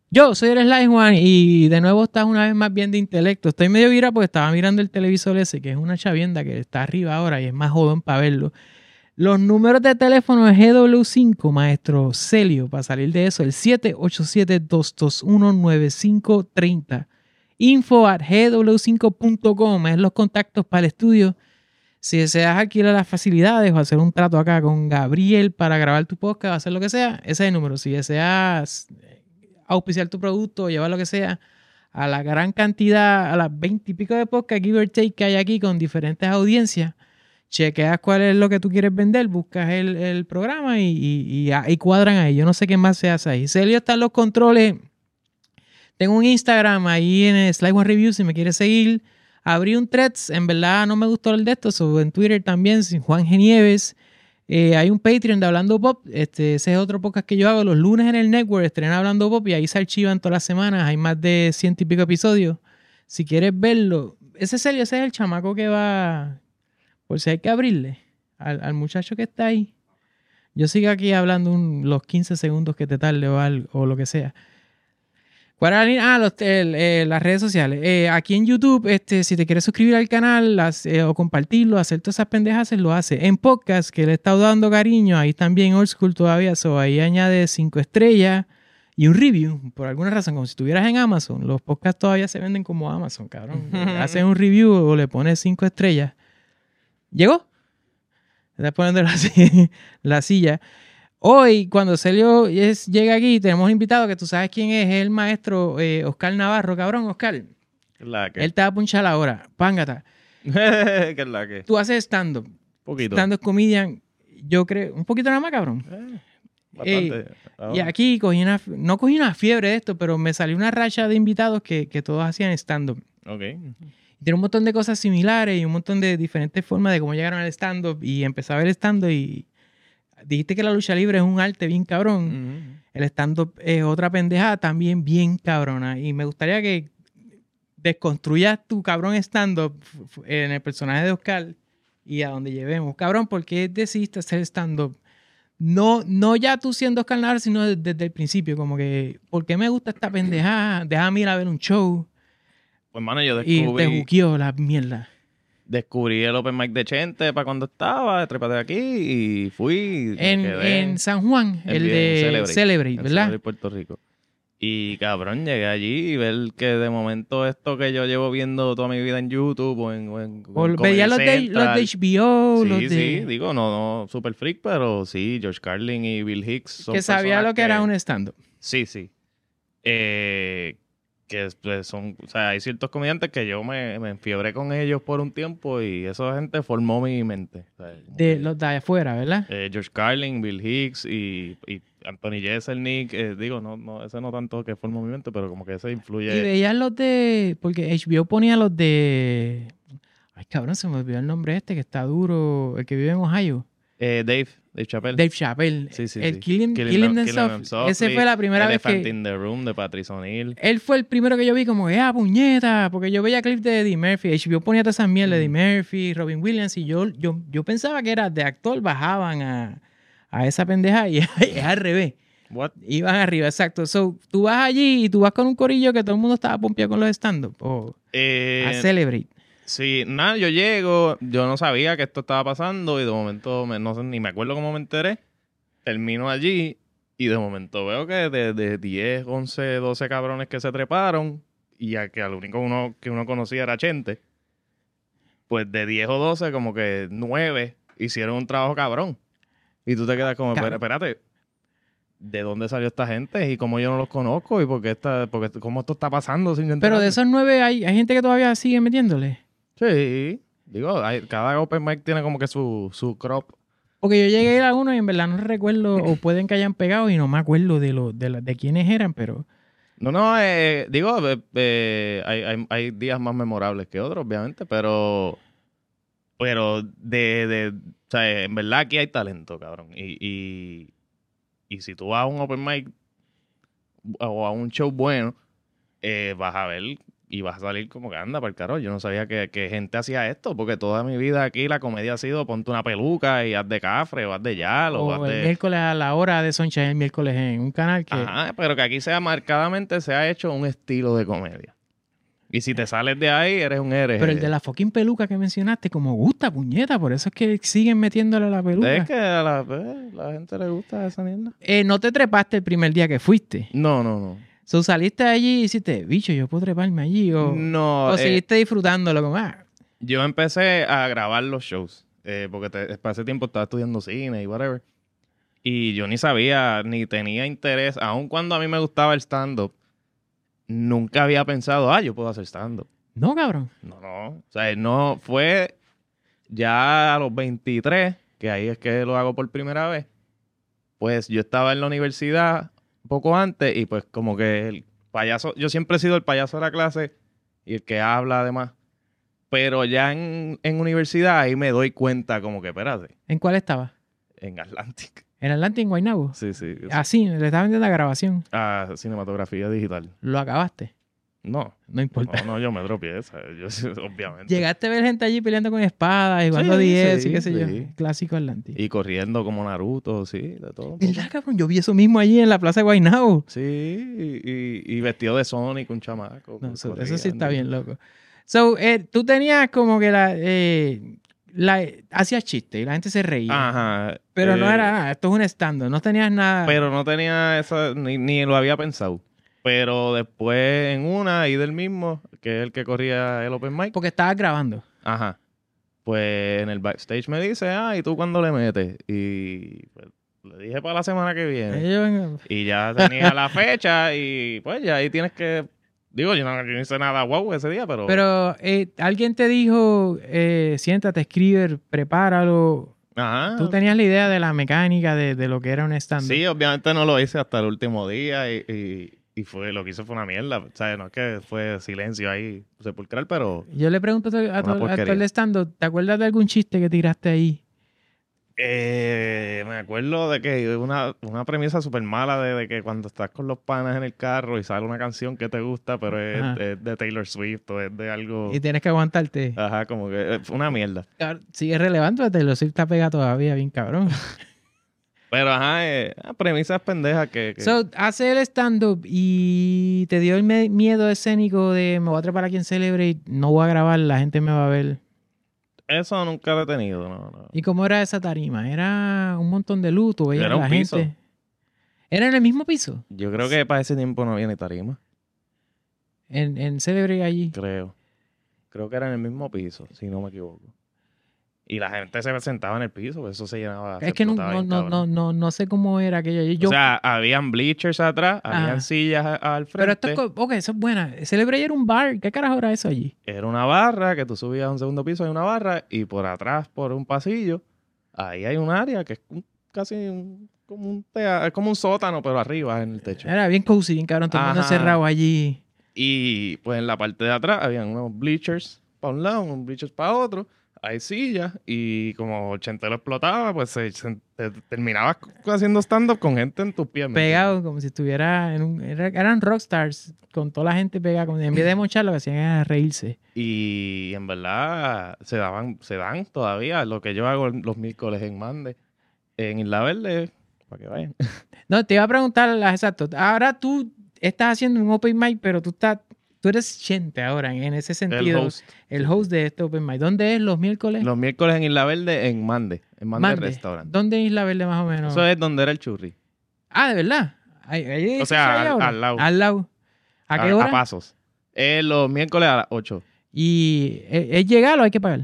Yo soy el Sly Juan y de nuevo estás una vez más bien de intelecto. Estoy medio vira porque estaba mirando el televisor ese, que es una chavienda que está arriba ahora y es más jodón para verlo. Los números de teléfono es GW5, maestro Celio, para salir de eso, el 787-221-9530. info@gw5.com es los contactos para el estudio. Si deseas alquilar las facilidades o hacer un trato acá con Gabriel para grabar tu podcast o hacer lo que sea, ese es el número. Si deseas auspiciar tu producto o llevar lo que sea a la gran cantidad, a las 20 y pico de podcasts, give or take, que hay aquí con diferentes audiencias, chequeas cuál es lo que tú quieres vender, buscas el programa y cuadran ahí. Yo no sé qué más se hace ahí. Celio está en los controles. Tengo un Instagram ahí en Sly One Review si me quieres seguir. Abrí un threads, en verdad no me gustó el de esto, so en Twitter también, Juan G. Nieves. Hay un Patreon de Hablando Pop, ese es otro podcast que yo hago los lunes en el network, estrena Hablando Pop y ahí se archivan todas las semanas, hay más de 100 y pico episodios. Si quieres verlo, ese es el chamaco que va, por si hay que abrirle al muchacho que está ahí. Yo sigo aquí hablando los 15 segundos que te tarde o lo que sea. ¿Cuál era la línea? Las redes sociales. Aquí en YouTube, si te quieres suscribir al canal o compartirlo, hacer todas esas pendejas, lo hace. En podcast, que le he estado dando cariño, ahí también old school todavía, ahí añade 5 estrellas y un review, por alguna razón, como si estuvieras en Amazon. Los podcasts todavía se venden como Amazon, cabrón. Haces un review o le pones 5 estrellas. ¿Llegó? Estás poniendo la silla. Hoy, cuando Celio llega aquí, tenemos un invitado que tú sabes quién es el maestro Oscar Navarro. Cabrón, Oscar. ¿La que? Él te va a punchar ahora. Pángata. ¿Qué es la que? Tú haces stand-up. Poquito. Stand-up comedian. Yo creo... Un poquito nada más, cabrón. Bastante. Y aquí no cogí una fiebre de esto, pero me salió una racha de invitados que todos hacían stand-up. Ok. Tiene un montón de cosas similares y un montón de diferentes formas de cómo llegaron al stand-up. Y empecé a ver stand-up y... Dijiste que la lucha libre es un arte bien cabrón. El stand-up es otra pendejada también bien cabrona. Y me gustaría que desconstruyas tu cabrón stand-up en el personaje de Oscar y a donde llevemos. Cabrón, ¿por qué decidiste hacer stand-up? No ya tú siendo Oscar Navarro, sino desde el principio. Como que, ¿por qué me gusta esta pendejada? Déjame ir a ver un show. Pues, mano, yo Y te juqueó la mierda. descubrí el open mic de Chente para cuando estaba, trépate aquí y fui. En San Juan, el de Celebrate, ¿verdad? Celebrate, Puerto Rico. Y cabrón, llegué allí y ver que de momento esto que yo llevo viendo toda mi vida en YouTube o en veía los de HBO, sí, digo, no, super freak, pero sí, George Carlin y Bill Hicks son que sabía lo que era un stand-up. Sí. Que pues, son, o sea, hay ciertos comediantes que yo me enfiebré con ellos por un tiempo y esa gente formó mi mente. O sea, los de afuera, ¿verdad? George Carlin, Bill Hicks y Anthony Jeselnik, no, ese no tanto que formó mi mente, pero como que ese influye. Y veías los de, porque HBO ponía los de, ay cabrón, se me olvidó el nombre que está duro, el que vive en Ohio. Dave Chappelle. Dave Chappelle. Sí. El Killing Them Softly. Ese fue la primera vez que... Elephant in the Room de Patrice O'Neal. Él fue el primero que yo vi como, puñeta, porque yo veía clips de Eddie Murphy. HBO ponía todas esas mierdas de Eddie Murphy, Robin Williams, y yo pensaba que era de actor, bajaban a esa pendeja y es al revés. What? Iban arriba, exacto. So, tú vas allí y tú vas con un corillo que todo el mundo estaba pompeado con los stand-up a Celebrate. Sí, nada, yo llego, yo no sabía que esto estaba pasando y de momento, no sé, ni me acuerdo cómo me enteré. Termino allí y de momento veo que de 10, 11, 12 cabrones que se treparon y a que al único que uno conocía era Chente, pues de 10 o 12 como que 9 hicieron un trabajo cabrón. Y tú te quedas como, espérate, ¿de dónde salió esta gente? ¿Y cómo yo no los conozco? ¿Y cómo esto está pasando sin enterarme? Pero de esos 9 hay gente que todavía sigue metiéndole. Sí, digo, cada open mic tiene como que su crop. Porque yo llegué a ir a uno y en verdad no recuerdo, o pueden que hayan pegado y no me acuerdo de quiénes eran, pero... No, digo, hay días más memorables que otros, obviamente, pero o sea, en verdad aquí hay talento, cabrón. Y si tú vas a un open mic o a un show bueno, vas a ver Y vas a salir como que anda para el carajo. Yo no sabía que gente hacía esto, porque toda mi vida aquí la comedia ha sido ponte una peluca y haz de cafre, o haz de yalo, o haz O el de... miércoles a la hora de Sunshine, el miércoles en un canal que... Ajá, pero que aquí sea marcadamente se ha hecho un estilo de comedia. Y si te sales de ahí, eres un hereje. Pero el de la fucking peluca que mencionaste, como gusta, puñeta, por eso es que siguen metiéndole la peluca. Es que a la gente le gusta esa mierda. No te trepaste el primer día que fuiste. No. So, saliste de allí y hiciste, bicho, yo puedo treparme allí. No, O seguiste disfrutándolo como, yo empecé a grabar los shows. Porque para ese tiempo estaba estudiando cine y whatever. Y yo ni sabía, ni tenía interés. Aun cuando a mí me gustaba el stand-up, nunca había pensado, yo puedo hacer stand-up. no, cabrón. No. O sea, no fue ya a los 23, que ahí es que lo hago por primera vez. Pues yo estaba en la universidad poco antes y pues como que el payaso, yo siempre he sido el payaso de la clase y el que habla además. Pero ya en universidad ahí me doy cuenta como que, espérate, ¿En cuál estaba? en Atlantic. En Atlanta, en Guaynabo. Sí. Así, le estaba vendiendo la grabación. Ah, cinematografía digital. Lo acabaste. No. No importa. No, yo me dropié esa. Yo, obviamente. Llegaste a ver gente allí peleando con espadas y jugando 10 y qué sé yo. sí. Clásico Atlantic. Y corriendo como Naruto, sí, de todo. un poco. ¿Verdad, cabrón? Yo vi eso mismo allí en la plaza de Guaynabo. Sí, y vestido de Sonic, un chamaco. No, eso sí corriendo. está bien loco. So, tú tenías como que hacías chiste y la gente se reía. Ajá. Pero no era nada. Esto es un stand-up. No tenías nada. Pero no tenía esa, ni lo había pensado. Pero después en una, y del mismo, que es el que corría el open mic. Porque estabas grabando. Ajá. Pues en el backstage me dice, ¿y tú cuándo le metes? Y pues le dije para la semana que viene. Y ya tenía la fecha y pues ya ahí tienes que... Digo, yo no hice nada wow ese día, pero... Pero alguien te dijo, siéntate, escribe, prepáralo. Ajá. ¿Tú tenías la idea de la mecánica de lo que era un stand-up? Sí, obviamente no lo hice hasta el último día y fue lo que hice fue una mierda. O sea, no es que fue silencio ahí sepulcral, pero... Yo le pregunto a tu actor de stand-up, ¿te acuerdas de algún chiste que tiraste ahí? Me acuerdo de que una premisa súper mala de que cuando estás con los panas en el carro y sale una canción que te gusta, pero es de Taylor Swift o es de algo... Y tienes que aguantarte. Ajá, como que fue una mierda. Sigue relevante, Taylor Swift está pegada todavía, bien cabrón. Pero premisas pendejas que... So, hace el stand-up y te dio el miedo escénico de me voy a trepar aquí en Celebrate, no voy a grabar, la gente me va a ver. Eso nunca lo he tenido, no. ¿Y cómo era esa tarima? ¿Era un montón de luto? ¿Veías Era un la piso. gente? ¿Era en el mismo piso? Yo creo que para ese tiempo no había ni tarima. En Celebrate allí. Creo que era en el mismo piso, si no me equivoco. Y la gente se sentaba en el piso, pues eso se llenaba. Es que no sé cómo era aquello. O sea, habían bleachers atrás, habían sillas al frente. Pero esto eso es buena. Celebrate era un bar. ¿Qué carajo era eso allí? Era una barra que tú subías a un segundo piso, hay una barra, y por atrás, por un pasillo, ahí hay un área que es como un sótano, pero arriba en el techo. Era bien cozy, bien cabrón, todo el mundo cerrado allí. Y pues en la parte de atrás habían unos bleachers para un lado, unos bleachers para otro. Hay sillas y como Chente lo explotaba, pues terminabas haciendo stand-up con gente en tus pies. Pegado, como si estuviera eran rockstars, con toda la gente pegada. Como en vez de mochar, lo que hacían era reírse. Y en verdad se dan todavía lo que yo hago los miércoles en Mande, en Isla Verde, para que vayan. No, te iba a preguntar, exacto. Ahora tú estás haciendo un open mic, pero tú eres Chente ahora, en ese sentido. El host de este open mic. ¿Dónde es los miércoles? Los miércoles en Isla Verde, en Mande Restaurant. ¿Dónde es Isla Verde más o menos? Eso es donde era el churri. Ah, ¿de verdad? O sea, al lado. Al lado. ¿A qué hora? A pasos. Los miércoles a las 8. ¿Y es llegar o hay que pagar?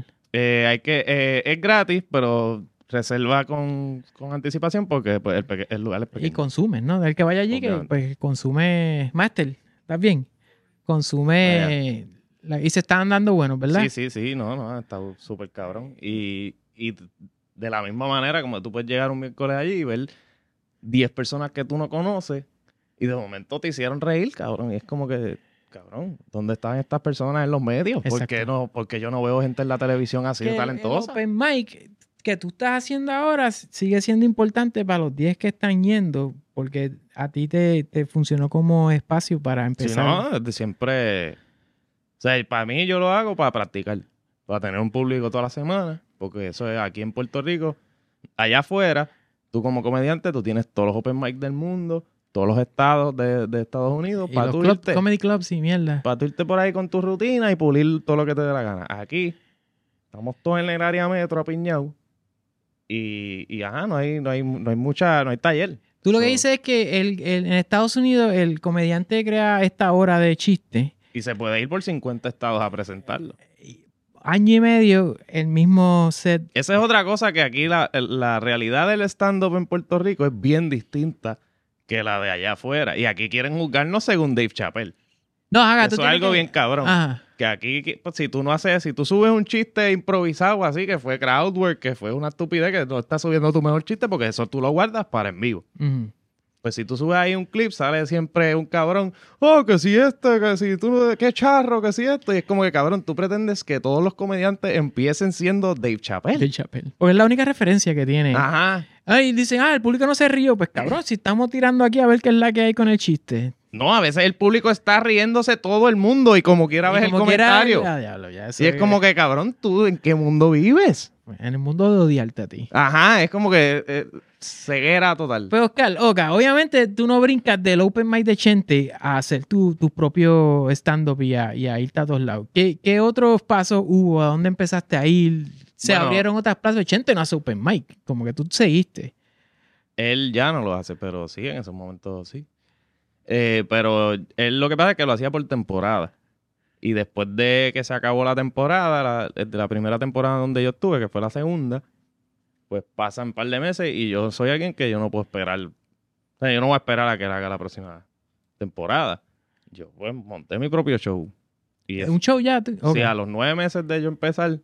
Es gratis, pero reserva con anticipación porque pues, el lugar es pequeño. Y consumes, ¿no? El que vaya allí, que pues consume Master. ¿Estás bien? Consume... Y se están dando buenos, ¿verdad? Sí. No, está súper cabrón. Y de la misma manera, como tú puedes llegar un miércoles allí y ver 10 personas que tú no conoces y de momento te hicieron reír, cabrón. Y es como que, cabrón, ¿dónde están estas personas en los medios? Porque yo no veo gente en la televisión así de talentosa. El open mic que tú estás haciendo ahora sigue siendo importante para los 10 que están yendo, porque a ti te funcionó como espacio para empezar. Sí, no, desde siempre O sea, para mí yo lo hago para practicar, para tener un público toda la semana, porque eso es aquí en Puerto Rico. Allá afuera, tú como comediante, tú tienes todos los open mic del mundo, todos los estados de Estados Unidos, Y para los tú club, irte, comedy clubs y mierda. para tú irte por ahí con tu rutina y pulir todo lo que te dé la gana. Aquí, estamos todos en el área metro apiñados y ajá, no hay mucha, no hay taller. Tú lo que So, dices es que en Estados Unidos el comediante crea esta hora de chiste. y se puede ir por 50 estados a presentarlo. Año y medio, el mismo set. Esa es otra cosa que aquí la realidad del stand-up en Puerto Rico es bien distinta que la de allá afuera. Y aquí quieren juzgarnos según Dave Chappelle. No, haga, tú Eso es tienes algo que- bien cabrón. Ajá. Que aquí, pues, si tú subes un chiste improvisado así, que fue crowdwork, que fue una estupidez, que no estás subiendo tu mejor chiste, porque eso tú lo guardas para en vivo. Ujú. Pues si tú subes ahí un clip, sale siempre un cabrón, que si que si tú, qué charro, que si esto. Y es como que, cabrón, tú pretendes que todos los comediantes empiecen siendo Dave Chappelle. Dave Chappelle. Porque es la única referencia que tiene. Ajá. Ay, dicen, el público no se rió. Pues cabrón, si estamos tirando aquí a ver qué es la que hay con el chiste. No, a veces el público está riéndose todo el mundo y como quiera ves el como quiera, comentario. ya, diablo, ya, eso Y es como que, cabrón, ¿tú en qué mundo vives? En el mundo de odiarte a ti. Ajá, es como que ceguera total. Pues Oscar, obviamente tú no brincas del open mic de Chente a hacer tu propio stand-up y a irte a todos lados. ¿Qué otros pasos hubo? ¿A dónde empezaste a ir? ¿Se Bueno, abrieron otras plazas? Chente no hace open mic. Como que tú seguiste. Él ya no lo hace, pero sí, en esos momentos sí. Pero él lo que pasa es que lo hacía por temporada. Y después de que se acabó la temporada, de la primera temporada donde yo estuve, que fue la segunda, pues pasan un par de meses y yo soy alguien que yo no puedo esperar. O sea, yo no voy a esperar a que él haga la próxima temporada. Yo pues monté mi propio show. Y ¿Un show ya? sí, a los 9 meses de yo empezar.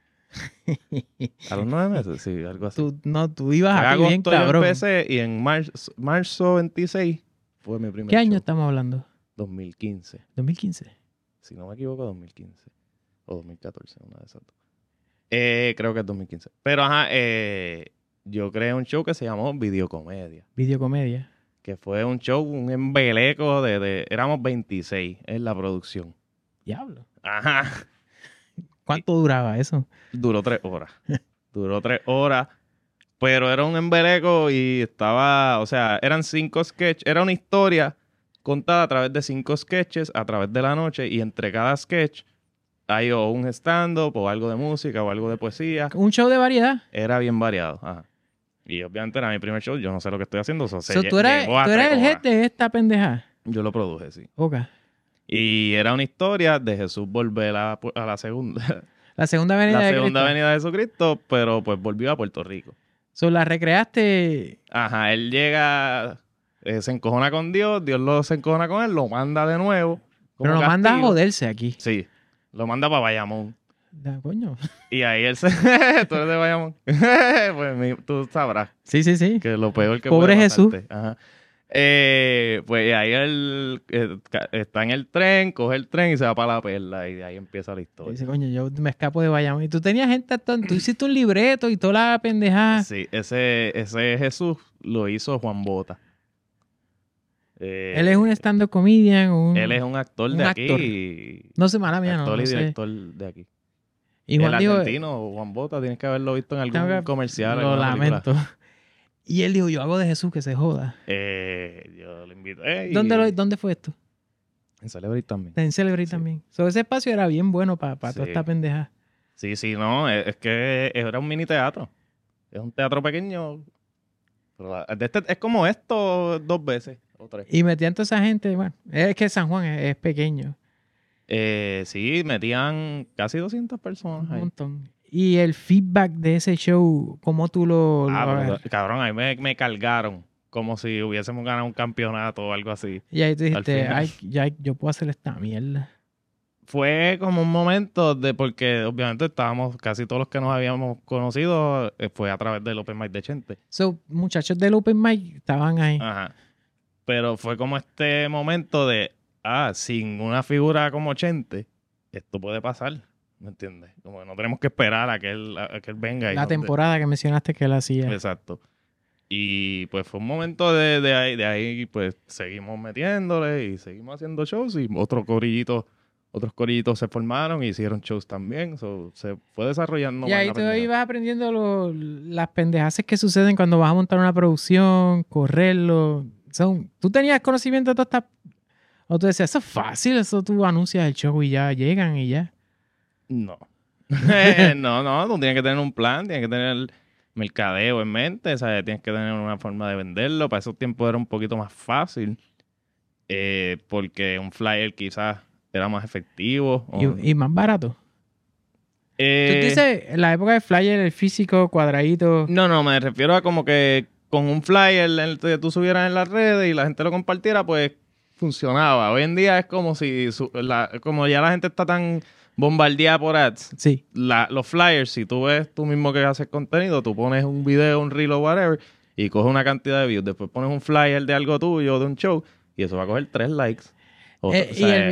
A los 9 meses, sí, algo así. Tú ibas En aquí bien agosto yo cabrón. empecé y en marzo 26 fue mi primer ¿Qué año show. estamos hablando? 2015. 2015. Si no me equivoco, 2015. O 2014, una de esas dos. Creo que es 2015. Pero ajá, yo creé un show que se llamó Videocomedia. Videocomedia. Que fue un show, un embeleco éramos 26 en la producción. Diablo. Ajá. ¿Cuánto duraba eso? Duró 3 horas. Duró 3 horas. Pero era un embeleco y estaba, o sea, eran 5 sketches. Era una historia contada a través de 5 sketches a través de la noche. Y entre cada sketch hay o un stand-up o algo de música o algo de poesía. Un show de variedad. Era bien variado. Ajá. Y obviamente era mi primer show. Yo no sé lo que estoy haciendo. Tú eras el head de esta pendeja. Yo lo produje, sí. Ok. Y era una historia de Jesús volver a la segunda. La segunda venida La de segunda Cristo. venida de Jesucristo, pero pues volvió a Puerto Rico. So, la recreaste. Ajá, él llega, se encojona con Dios, Dios se encojona con él, lo manda de nuevo. Pero como lo manda a castigo. joderse aquí. Sí, lo manda para Bayamón. Coño. Y ahí él se... Tú eres de Bayamón. Pues tú sabrás Sí, sí, sí. que lo peor que Pobre puede Jesús. pasarte. Ajá. Pues ahí él está en el tren, coge el tren y se va para la perla y de ahí empieza la Y historia. dice, coño, yo me escapo de Bayamón. Y tú tenías gente, tú hiciste un libreto y toda la pendejada. Sí, ese Jesús lo hizo Juan Bota. Él es un stand-up comedian. Él es un actor un de actor. aquí. No sé, mala mía, no, Actor no y sé. director de aquí. Y El Juan dijo, argentino, Juan Bota, tienes que haberlo visto en tengo algún que- comercial. lo alguna película. lamento. Y él dijo, yo hago de Jesús que se joda. Yo lo invité. Y... ¿Dónde fue esto? En Celebrity también. En Celebrity Sí. también. So, ese espacio era bien bueno para Sí. toda esta pendeja. Sí, no, es que era un mini teatro. Es un teatro pequeño. Pero es como esto 2 veces o 3. Y metían toda esa gente, bueno, es que San Juan es pequeño, Sí, metían casi 200 personas un ahí. montón. Y el feedback de ese show, ¿cómo tú lo Pero, agarras? cabrón, ahí me cargaron. Como si hubiésemos ganado un campeonato o algo así. Y ahí tú dijiste, final. ay, ya, yo puedo hacer esta mierda. Fue como un momento porque obviamente estábamos, casi todos los que nos habíamos conocido, fue a través del Open Mic de Chente. So, muchachos del Open Mic estaban ahí. Ajá. Pero fue como este momento de, sin una figura como Chente, esto puede pasar. ¿Me entiendes? Como que no tenemos que esperar a que él venga. La temporada que mencionaste que él hacía. Exacto. Y pues fue un momento de ahí pues seguimos metiéndole y seguimos haciendo shows y otro corillito otros corillitos se formaron y hicieron shows también. So, se fue desarrollando Y más ahí la tú pendeja. ibas aprendiendo las pendejaces que suceden cuando vas a montar una producción, correrlo. ¿Tú tenías conocimiento de todas estas? O tú decías, eso es fácil, eso tú anuncias el show y ya llegan y ya. No. No, tú tienes que tener un plan, tienes que tener mercadeo en mente, ¿sabes? Tienes que tener una forma de venderlo. Para esos tiempos era un poquito más fácil, porque un flyer quizás era más efectivo. Y más barato. Tú Eh, dices, en la época de flyer, el físico, cuadradito. no, me refiero a como que con un flyer en el que tú subieras en las redes y la gente lo compartiera, pues funcionaba. Hoy en día es como si, como ya la gente está tan bombardeada por ads, Sí. los flyers, si tú ves tú mismo que haces contenido, tú pones un video, un reel o whatever, y coges una cantidad de views, después pones un flyer de algo tuyo, de un show, y eso va a coger 3 likes. O Y sea,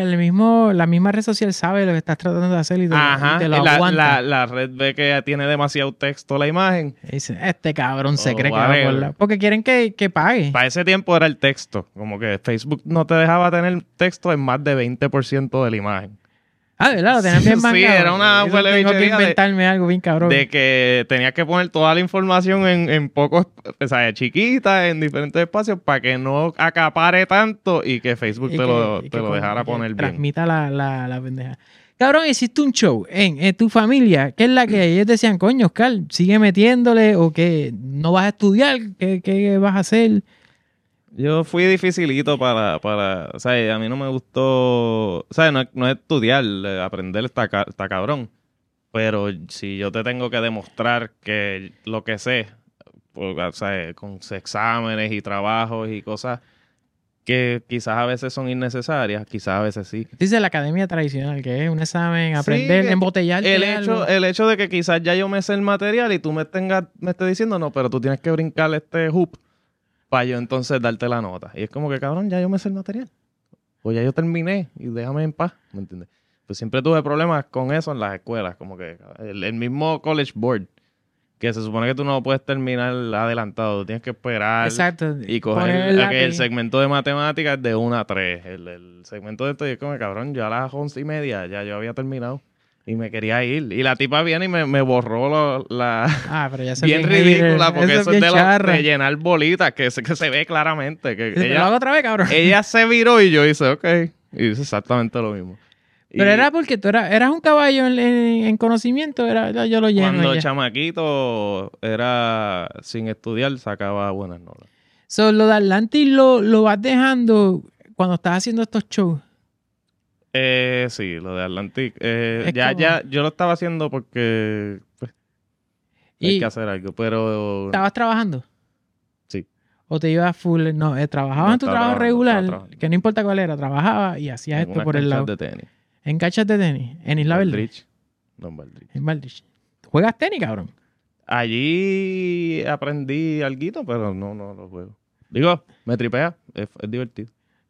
la misma red social sabe lo que estás tratando de hacer y ajá, te lo y aguanta. la red ve que tiene demasiado texto la imagen. Y dice, este cabrón se Oh, cree que va por whatever. porque quieren que pague. Para ese tiempo era el texto. Como que Facebook no te dejaba tener texto en más de 20% de la imagen. Ah, de verdad, lo tenían bien Sí, mangado. era una Eso huele tengo que bichería inventarme algo bien cabrón. de que tenías que poner toda la información en pocos, o sea, chiquita, en diferentes espacios, para que no acapare tanto y que Facebook Y te lo que dejara que poner bien. transmita la pendeja. Cabrón, hiciste un show en tu familia. ¿Qué es la que ellos decían, coño, Oscar, sigue metiéndole o que no vas a estudiar? ¿Qué vas a hacer? Yo fui dificilito o sea, a mí no me gustó, o sea, no es estudiar, aprender está cabrón. Pero si yo te tengo que demostrar que lo que sé, o sea, con exámenes y trabajos y cosas que quizás a veces son innecesarias, quizás a veces sí. Dice la academia tradicional, que es un examen, aprender, Sí, embotellarte algo. el hecho de que quizás ya yo me sé el material y tú me estés diciendo, no, pero tú tienes que brincar este hoop para yo entonces darte la nota. Y es como que, cabrón, ya yo me sé el material. O ya yo terminé y déjame en paz, ¿me entiendes? Pues siempre tuve problemas con eso en las escuelas, como que el mismo College Board, que se supone que tú no puedes terminar adelantado, tú tienes que esperar Exacto. y Poner coger el el lápiz. segmento de matemáticas de 1 a 3. El segmento de esto, y es como, cabrón, yo a las 11:30 ya yo había terminado y me quería ir. Y la tipa viene y me borró Ah, pero ya se bien bien hater. ridícula, porque eso es bien charra. de llenar bolitas, que se ve claramente. Que Dice, lo hago otra vez, cabrón. ella se viró y yo hice, ok. Y hice exactamente lo mismo. Pero Y era porque tú eras un caballo en conocimiento, yo lo lleno cuando y ya. chamaquito era sin estudiar, sacaba buenas notas. So, lo de Atlantis lo vas dejando cuando estás haciendo estos shows. Sí, lo de Atlantic. Es Ya, como- yo lo estaba haciendo porque pues, hay Y que hacer algo, pero estabas trabajando. sí. O te ibas full. No, trabajabas No en tu estaba trabajo trabajando, regular, estaba trabajando. que no importa cuál era, trabajabas y hacías En esto unas por el canchas lado. de tenis. En canchas de tenis, en Isla Verde. Baldrich. No, en Baldrich. En Valdich. ¿Juegas tenis, cabrón? Allí aprendí alguito, pero no lo juego. Digo, me tripea, es divertido.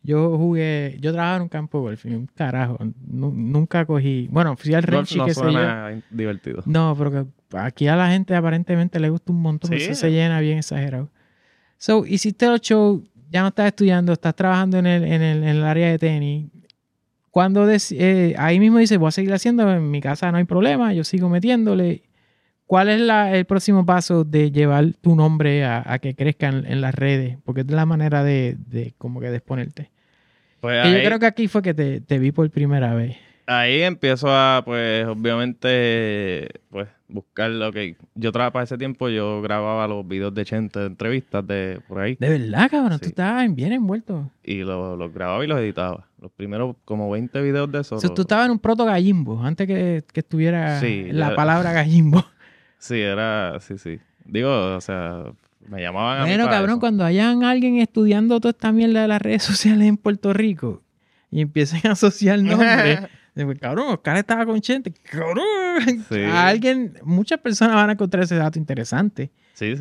Yo trabajaba en un campo de golf y un carajo. Nunca cogí. Bueno, fui al Golf Renchi, no qué sé yo. suena divertido. No, pero que aquí a la gente aparentemente le gusta un montón. Sí. Eso se llena bien exagerado. So, hiciste los shows, ya no estás estudiando, estás trabajando en el área de tenis. Cuando ahí mismo dices, voy a seguir haciendo, en mi casa no hay problema, yo sigo metiéndole. ¿Cuál es el próximo paso de llevar tu nombre a que crezca en las redes? Porque es la manera de como que de exponerte. Pues Que yo ahí, creo que aquí fue que te vi por primera vez. ahí empiezo a, pues, obviamente, pues, buscar lo que... Yo trabajaba para ese tiempo, yo grababa los videos de Chente, de entrevistas de por ahí, De verdad, cabrón, tú Sí. estabas bien envuelto. y los grababa y los editaba. Los primeros como 20 videos de eso. O sea, tú estabas en un proto gallimbo, antes que estuviera Sí, la ya- palabra gallimbo. Sí, sí. Digo, o sea, me llamaban a mí Bueno, para cabrón, eso. cuando hayan alguien estudiando toda esta mierda de las redes sociales en Puerto Rico y empiecen a asociar nombres, pues, cabrón, Oscar estaba con Chente, cabrón. Sí. A alguien, muchas personas van a encontrar ese dato interesante. Sí.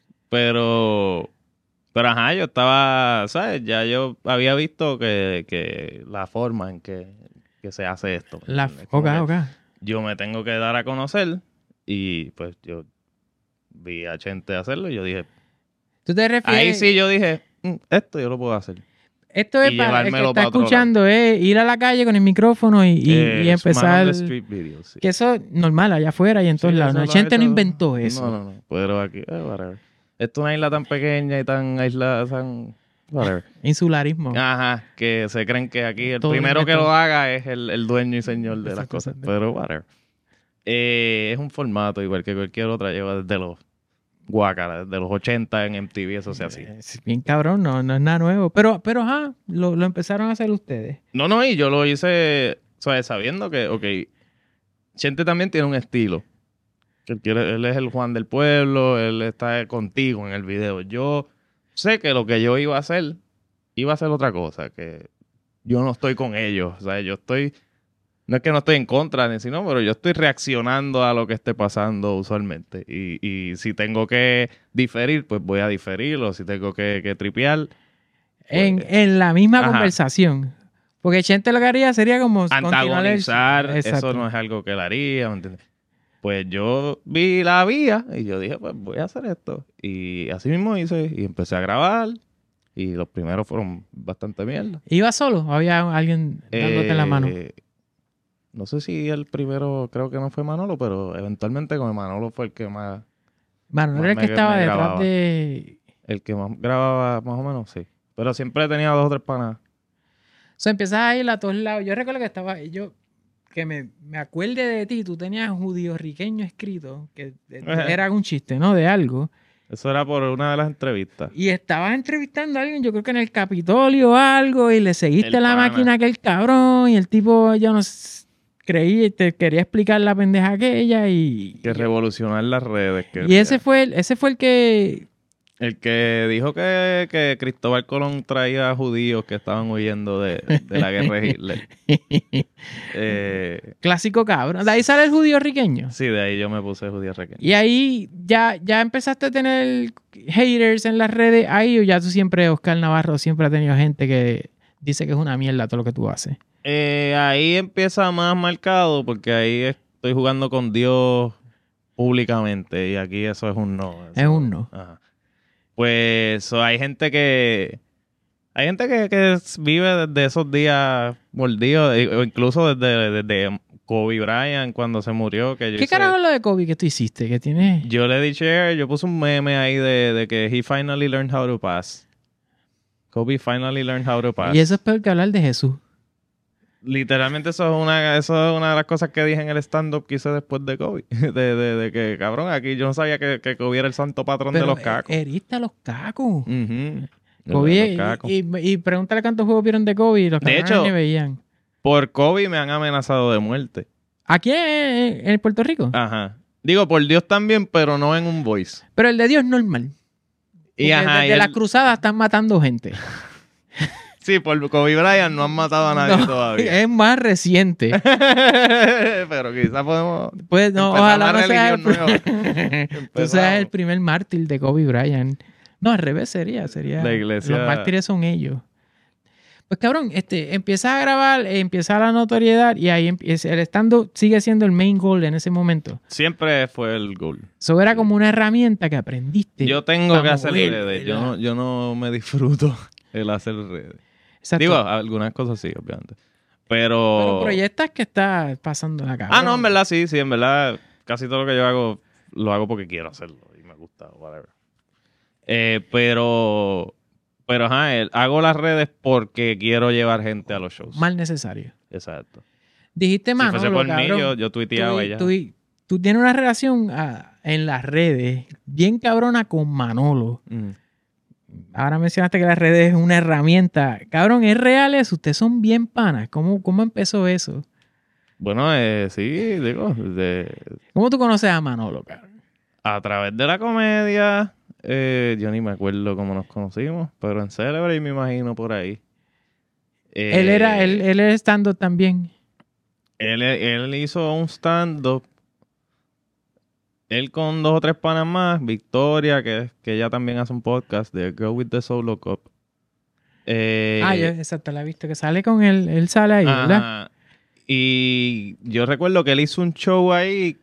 Pero ajá, yo estaba, ¿sabes? Ya yo había visto que la forma en que se hace esto. Es como que Ok. yo me tengo que dar a conocer y pues yo vi a Chente hacerlo y yo dije, ¿Tú te refieres? ahí sí yo dije, esto yo lo puedo hacer. Esto es y para el que llevármelo está pa' otro escuchando, es ir a la calle con el micrófono y Man empezar. on the Street Videos, sí. Que eso es normal allá afuera y en todos Sí, lados. eso La lo gente han no hecho- inventó eso. No. Pero aquí, whatever. Esto es una isla tan pequeña y tan aislada, tan... Whatever. Insularismo. Ajá, que se creen que aquí el Todo primero que inventó. lo haga es el dueño y señor de las Exacto, cosas. exacto. Pero whatever. Es un formato igual que cualquier otra. Lleva desde los guácaras, desde los 80 en MTV, eso se hacía. Es bien cabrón, no es nada nuevo. Pero ajá, lo empezaron a hacer ustedes. No, y yo lo hice, ¿sabes? Sabiendo que, ok, Chente también tiene un estilo. Él es el Juan del pueblo, él está contigo en el video. Yo sé que lo que yo iba a hacer otra cosa, que yo no estoy con ellos. O sea, yo estoy, no es que no estoy en contra ni sino, pero yo estoy reaccionando a lo que esté pasando usualmente. Y si tengo que diferir, pues voy a diferir. O si tengo que tripear, En la misma Ajá. conversación. Porque Chente lo que haría sería como antagonizar, eso Exacto. no es algo que él haría, ¿me entiendes? Pues yo vi la vía y yo dije, pues voy a hacer esto. Y así mismo hice y empecé a grabar y los primeros fueron bastante mierda. ¿Iba solo o había alguien dándote la mano? No sé si el primero, creo que no fue Manolo, pero eventualmente con Manolo fue el que más Bueno, era el me- que estaba me detrás grababa. de... el que más grababa más o menos, sí. Pero siempre tenía 2 o 3 panas. O sea, empiezas a ir a todos lados. Yo recuerdo que estaba... Que me acuerde de ti, tú tenías judío riqueño escrito, que Ajá. era un chiste, ¿no? De algo. Eso era por una de las entrevistas. Y estabas entrevistando a alguien, yo creo que en el Capitolio o algo, y le seguiste El la pana. máquina a aquel cabrón, y el tipo, yo no sé, creí, te quería explicar la pendeja aquella, Que revolucionar las redes. y ese fue el que... El que dijo que Cristóbal Colón traía judíos que estaban huyendo de la guerra de Hitler. Clásico cabrón. De ahí sale el judío riqueño. Sí, de ahí yo me puse judío requeño. Y ahí ya empezaste a tener haters en las redes. Ahí o ya tú siempre, Oscar Navarro, siempre ha tenido gente que dice que es una mierda todo lo que tú haces. Ahí empieza más marcado porque ahí estoy jugando con Dios públicamente y aquí eso es un no. Eso, Es un no. Ajá. Pues hay gente que vive desde esos días mordidos, o incluso desde Kobe Bryant cuando se murió. Que yo ¿Qué hice- carajo es lo de Kobe que tú hiciste? Que tienes... Yo le di share, yo puse un meme ahí de que he finally learned how to pass. Kobe finally learned how to pass. Y eso es peor que hablar de Jesús. Literalmente eso es una de las cosas que dije en el stand-up que hice después de Kobe. de que, cabrón, aquí yo no sabía que Kobe era el santo patrón de los cacos. Heriste a los cacos. Ujú. Kobe, Los cacos. y pregúntale cuántos juegos vieron de Kobe y los De cabrones hecho- ni veían. Por Kobe me han amenazado de muerte. ¿Aquí en Puerto Rico? Ajá. Digo, por Dios también, pero no en un voice. Pero el de Dios es normal. Y Porque ajá, desde y las cruzadas están matando gente. sí, por Kobe Bryant no han matado a nadie No, todavía. es más reciente. Pero quizás podemos... Pues no, empezar ojalá una no seas religión nueva. tú seas Empezamos. el primer mártir de Kobe Bryant. No, al revés sería. La iglesia- Los mártires son ellos. Pues cabrón, empiezas a grabar, empieza la notoriedad y ahí empieza, el stand-up sigue siendo el main goal en ese momento. Siempre fue el goal. Eso era como una herramienta que aprendiste. Yo tengo que para hacer mover, redes. ¿verdad? Yo no me disfruto el hacer redes. Exacto. Digo, algunas cosas sí, obviamente. Pero proyectas que está pasando en la cabeza. Ah, no, en verdad sí, en verdad casi todo lo que yo hago lo hago porque quiero hacerlo y me gusta, whatever. Pero ajá, hago las redes porque quiero llevar gente a los shows. Mal necesario. Exacto. Dijiste, Si Manolo, fuese por mí, cabrón, yo tuiteaba y ya. tú tienes una relación en las redes bien cabrona con Manolo. Mm. Ahora mencionaste que las redes es una herramienta. Cabrón, ¿es real eso? Ustedes son bien panas. ¿Cómo empezó eso? Bueno, sí, digo, ¿Cómo tú conoces a Manolo, cabrón? a través de la comedia, yo ni me acuerdo cómo nos conocimos, pero en Celebrate me imagino por ahí. Él era stand-up también. Él hizo un stand-up. Él con 2 o 3 panas más. Victoria, que ella también hace un podcast de Girl with the Solo Cup. Exacto, la he visto que sale con él. Él sale ahí, ¿verdad? Ajá. Y yo recuerdo que él hizo un show ahí.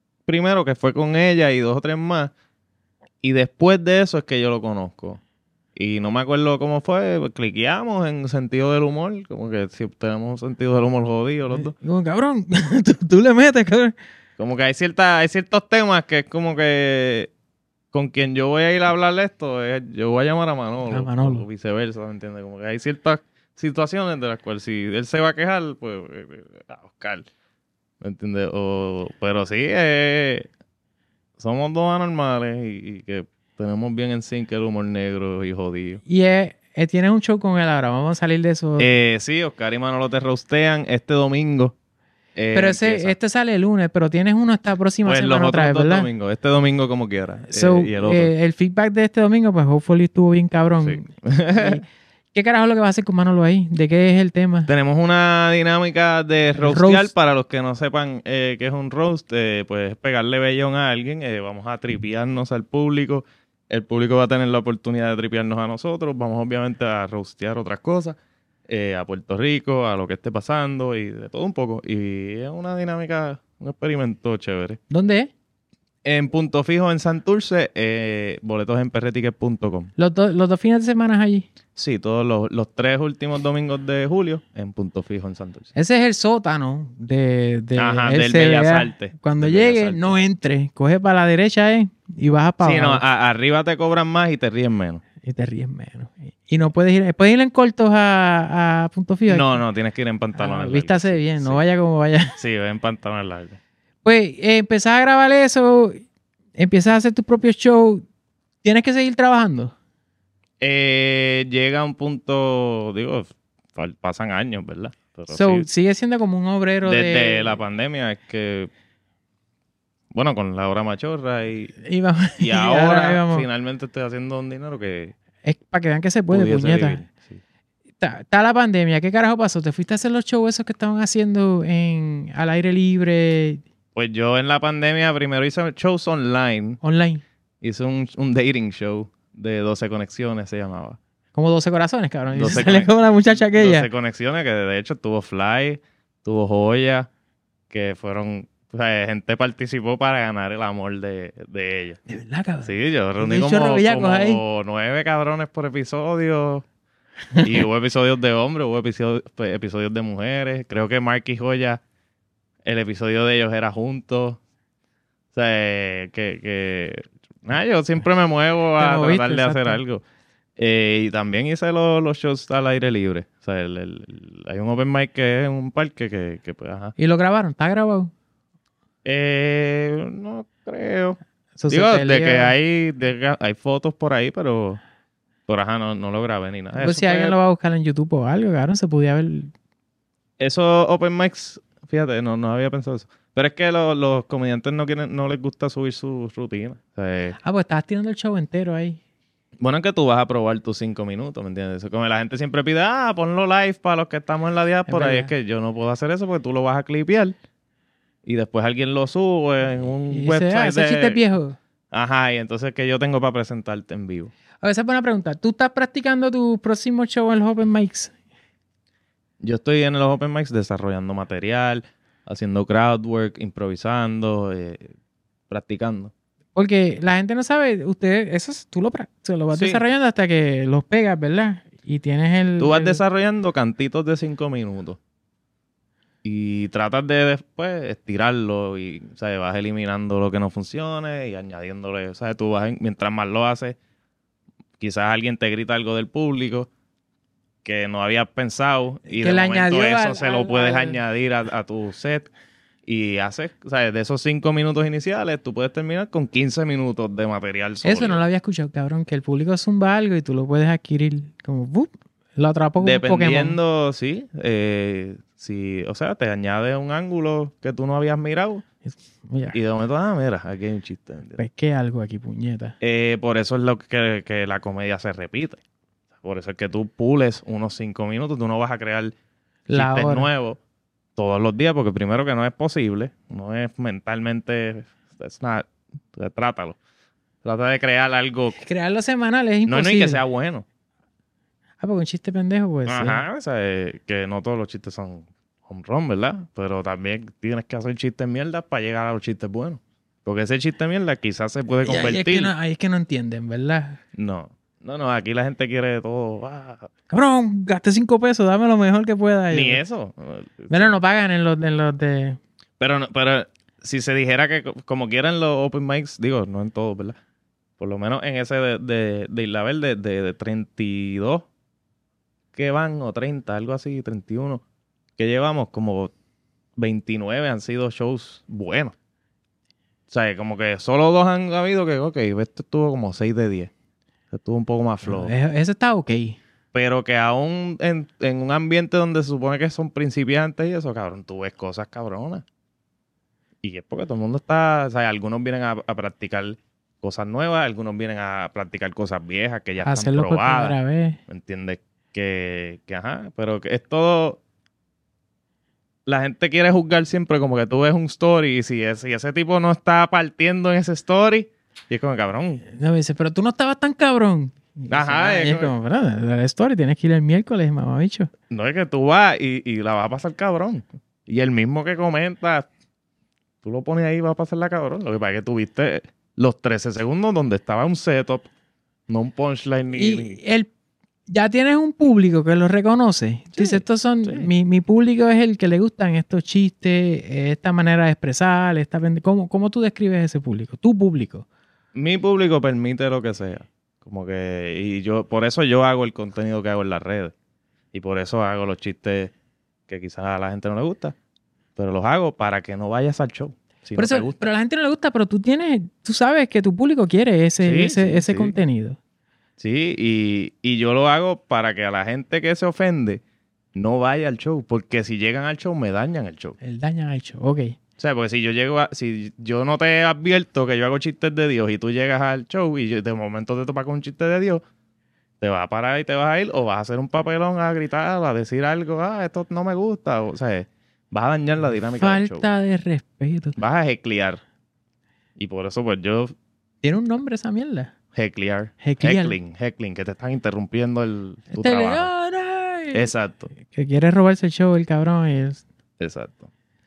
Primero que fue con ella y 2 o 3 más. Y después de eso es que yo lo conozco. Y no me acuerdo cómo fue, pues, cliqueamos en sentido del humor, como que si tenemos un sentido del humor jodido los dos. Como, cabrón, tú le metes, cabrón. Como que hay ciertos temas que es como que con quien yo voy a ir a hablar de esto, yo voy a llamar a Manolo, A Manolo. o viceversa, ¿me entiendes? Como que hay ciertas situaciones de las cuales si él se va a quejar, pues a Oscar, ¿me entiendes? Pero sí, somos dos anormales y que tenemos bien en sync el humor negro y jodido. Y tienes un show con él ahora, vamos a salir de eso. Sí, Oscar y Manolo te roastean este domingo. Pero este sale el lunes, pero tienes uno esta próxima pues semana los otra vez, otros dos ¿verdad? domingos, este domingo como quiera. So, Y el otro. el feedback de este domingo, pues hopefully estuvo bien cabrón. Sí. ¿Qué carajo es lo que va a hacer con Manolo ahí? ¿De qué es el tema? Tenemos una dinámica de roastear. Para los que no sepan qué es un roast, pues es pegarle bellón a alguien. Vamos a tripearnos al público. El público va a tener la oportunidad de tripearnos a nosotros. Vamos obviamente a roastear otras cosas. A Puerto Rico, a lo que esté pasando y de todo un poco. Y es una dinámica, un experimento chévere. ¿Dónde es? En Punto Fijo en Santurce, boletos en perreticket.com. Los dos fines de semana allí. Sí, todos los 3 últimos domingos de julio en Punto Fijo en Santurce. Ese es el sótano Ajá, del del CBA. Bellas Artes. Cuando Del llegue, Bellas Artes. no entre. Coge para la derecha y baja para Sí, no, abajo. arriba te cobran más y te ríen menos. Y te ríes menos. Y no puedes ir. ¿Puedes ir en cortos a Punto Fijo? No, tienes que ir en pantalones largos. Vístase Sí, bien, sí. no vaya como vaya. Sí, ve en pantalones largos. Pues empezás a grabar eso, empiezas a hacer tu propio show. ¿Tienes que seguir trabajando? Llega un punto, digo, pasan años, ¿verdad? Pero So, sí, sigue siendo como un obrero desde la pandemia es que, bueno, con la hora machorra y y ahora íbamos. finalmente estoy haciendo un dinero que Es para que vean que se puede, pudiese puñeta. vivir, sí. Está la pandemia. ¿Qué carajo pasó? ¿Te fuiste a hacer los shows esos que estaban haciendo al aire libre, Pues yo en la pandemia primero hice shows online. online? Hice un dating show de 12 conexiones, se llamaba. Como 12 corazones, cabrón. Y 12 se sale como la muchacha aquella. 12 conexiones, que de hecho tuvo Fly, tuvo Joya, que fueron... O sea, gente participó para ganar el amor de ella. De verdad, cabrón. Sí, yo reuní Un chorro como bellacos ahí. 9 cabrones por episodio. Y hubo episodios de hombres, hubo episodios de mujeres. Creo que Mark y Joya, el episodio de ellos era juntos. O sea, nada, yo siempre me muevo a moviste, tratar de hacer exacto. algo. Y también hice los shows al aire libre. O sea, hay un open mic que es en un parque que pues, ajá. ¿Y lo grabaron? ¿Está grabado? No creo. Eso se Digo, pelea. de que hay fotos por ahí, pero ajá, no lo grabé ni nada. Pues si alguien lo va a buscar en YouTube o algo, cabrón, se podía ver. Esos open mics, fíjate, no había pensado eso. Pero es que los comediantes no les gusta subir sus rutinas. O sea, Pues estabas tirando el show entero ahí. bueno, es que tú vas a probar tus 5 minutos, ¿me entiendes? Eso, como la gente siempre pide, ponlo live para los que estamos en la diáspora. Es Y es que yo no puedo hacer eso porque tú lo vas a clipear. Y después alguien lo sube en un Y dice, website ese chiste es viejo. Ajá, y entonces, ¿qué yo tengo para presentarte en vivo? A ver, esa es buena pregunta. ¿Tú estás practicando tu próximo show en los Open Mics? Yo estoy en los open mics desarrollando material, haciendo crowdwork, improvisando, practicando. Porque la gente no sabe, tú se lo vas Sí. desarrollando hasta que los pegas, ¿verdad? Y tienes el... Tú vas el- desarrollando cantitos de 5 minutos y tratas de después estirarlo y, o sea, vas eliminando lo que no funcione y añadiéndole, o sea, mientras más lo haces, quizás alguien te grita algo del público que no habías pensado y Que de le momento añadió eso al- se lo al- puedes al- añadir a tu set y haces, o sea, de esos 5 minutos iniciales tú puedes terminar con 15 minutos de material sólido. Eso no lo había escuchado, cabrón. Que el público zumba algo y tú lo puedes adquirir como... ¡bup! Lo atrapó como un Pokémon. Dependiendo, sí, si, o sea, te añade un ángulo que tú no habías mirado Mira, y de momento, mira, aquí hay un chiste. ¿entiendes? pesqué algo aquí, puñeta. Por eso es lo que la comedia se repite. Por eso es que tú pules unos 5 minutos, tú no vas a crear La chistes hora. nuevos todos los días, porque primero que no es posible, no es mentalmente, trátalo. Trata de crear algo, Crearlo semanal es no imposible. y que sea bueno. Porque un chiste pendejo, pues sí. Ajá, o sea, que no todos los chistes son home run, ¿verdad? Pero también tienes que hacer chistes mierda para llegar a los chistes buenos. Porque ese chiste mierda quizás se puede Y ahí es convertir. que no entienden, ¿verdad? No. No, aquí la gente quiere de todo. Cabrón, gasté 5 pesos, dame lo mejor que pueda. Ni eso. Bueno, no pagan en los de... Pero si se dijera que como quieran los open mics, digo, no en todos, ¿verdad? Por lo menos en ese de Isla Verde, de 32 que van, o 30, algo así, 31, que llevamos, como 29 han sido shows buenos. O sea, como que solo 2 han habido que, ok, esto estuvo como 6 de 10. Estuvo un poco más flojo. Ese está ok. Pero que aún en un ambiente donde se supone que son principiantes y eso, cabrón, tú ves cosas cabronas. Y es porque todo el mundo está... O sea, algunos vienen a practicar cosas nuevas, algunos vienen a practicar cosas viejas que ya están Hacerlo por probadas. primera vez. ¿Me entiendes? Que ajá, pero que es todo... La gente quiere juzgar siempre como que tú ves un story y si ese tipo no está partiendo en ese story, y es como, cabrón. No, me dice, pero tú no estabas tan cabrón. Y Ajá, es como, ¿verdad? La story, tienes que ir el miércoles, mamabicho. No es que tú vas y la vas a pasar cabrón. Y el mismo que comenta, tú lo pones ahí y va a pasar la cabrón. Lo que pasa es que tuviste los 13 segundos donde estaba un setup, no un punchline. Ya tienes un público que lo reconoce. Sí, Dice, estos son... sí. Mi público es el que le gustan estos chistes, esta manera de expresar, ¿Cómo tú describes ese público? Tu público. Mi público permite lo que sea. Como que... Y yo... Por eso yo hago el contenido que hago en las redes. Y por eso hago los chistes que quizás a la gente no le gusta. Pero los hago para que no vayas al show. Si Por no eso, te gusta. pero a la gente no le gusta, pero tú sabes que tu público quiere ese Sí. contenido. Sí, y yo lo hago para que a la gente que se ofende no vaya al show. Porque si llegan al show, me dañan el show. El daño ha hecho, ok. O sea, porque si yo no te advierto que yo hago chistes de Dios y tú llegas al show y de momento te topas con un chiste de Dios, te vas a parar y te vas a ir o vas a hacer un papelón a gritar, a decir algo, esto no me gusta. O sea, vas a dañar la dinámica del show. Falta de respeto. Vas a heclear. Y por eso pues yo... ¿Tiene un nombre esa mierda? Heclear. Heclear. Heckling, que te están interrumpiendo tu trabajo. Exacto. Que quiere robarse el show el cabrón. Exacto.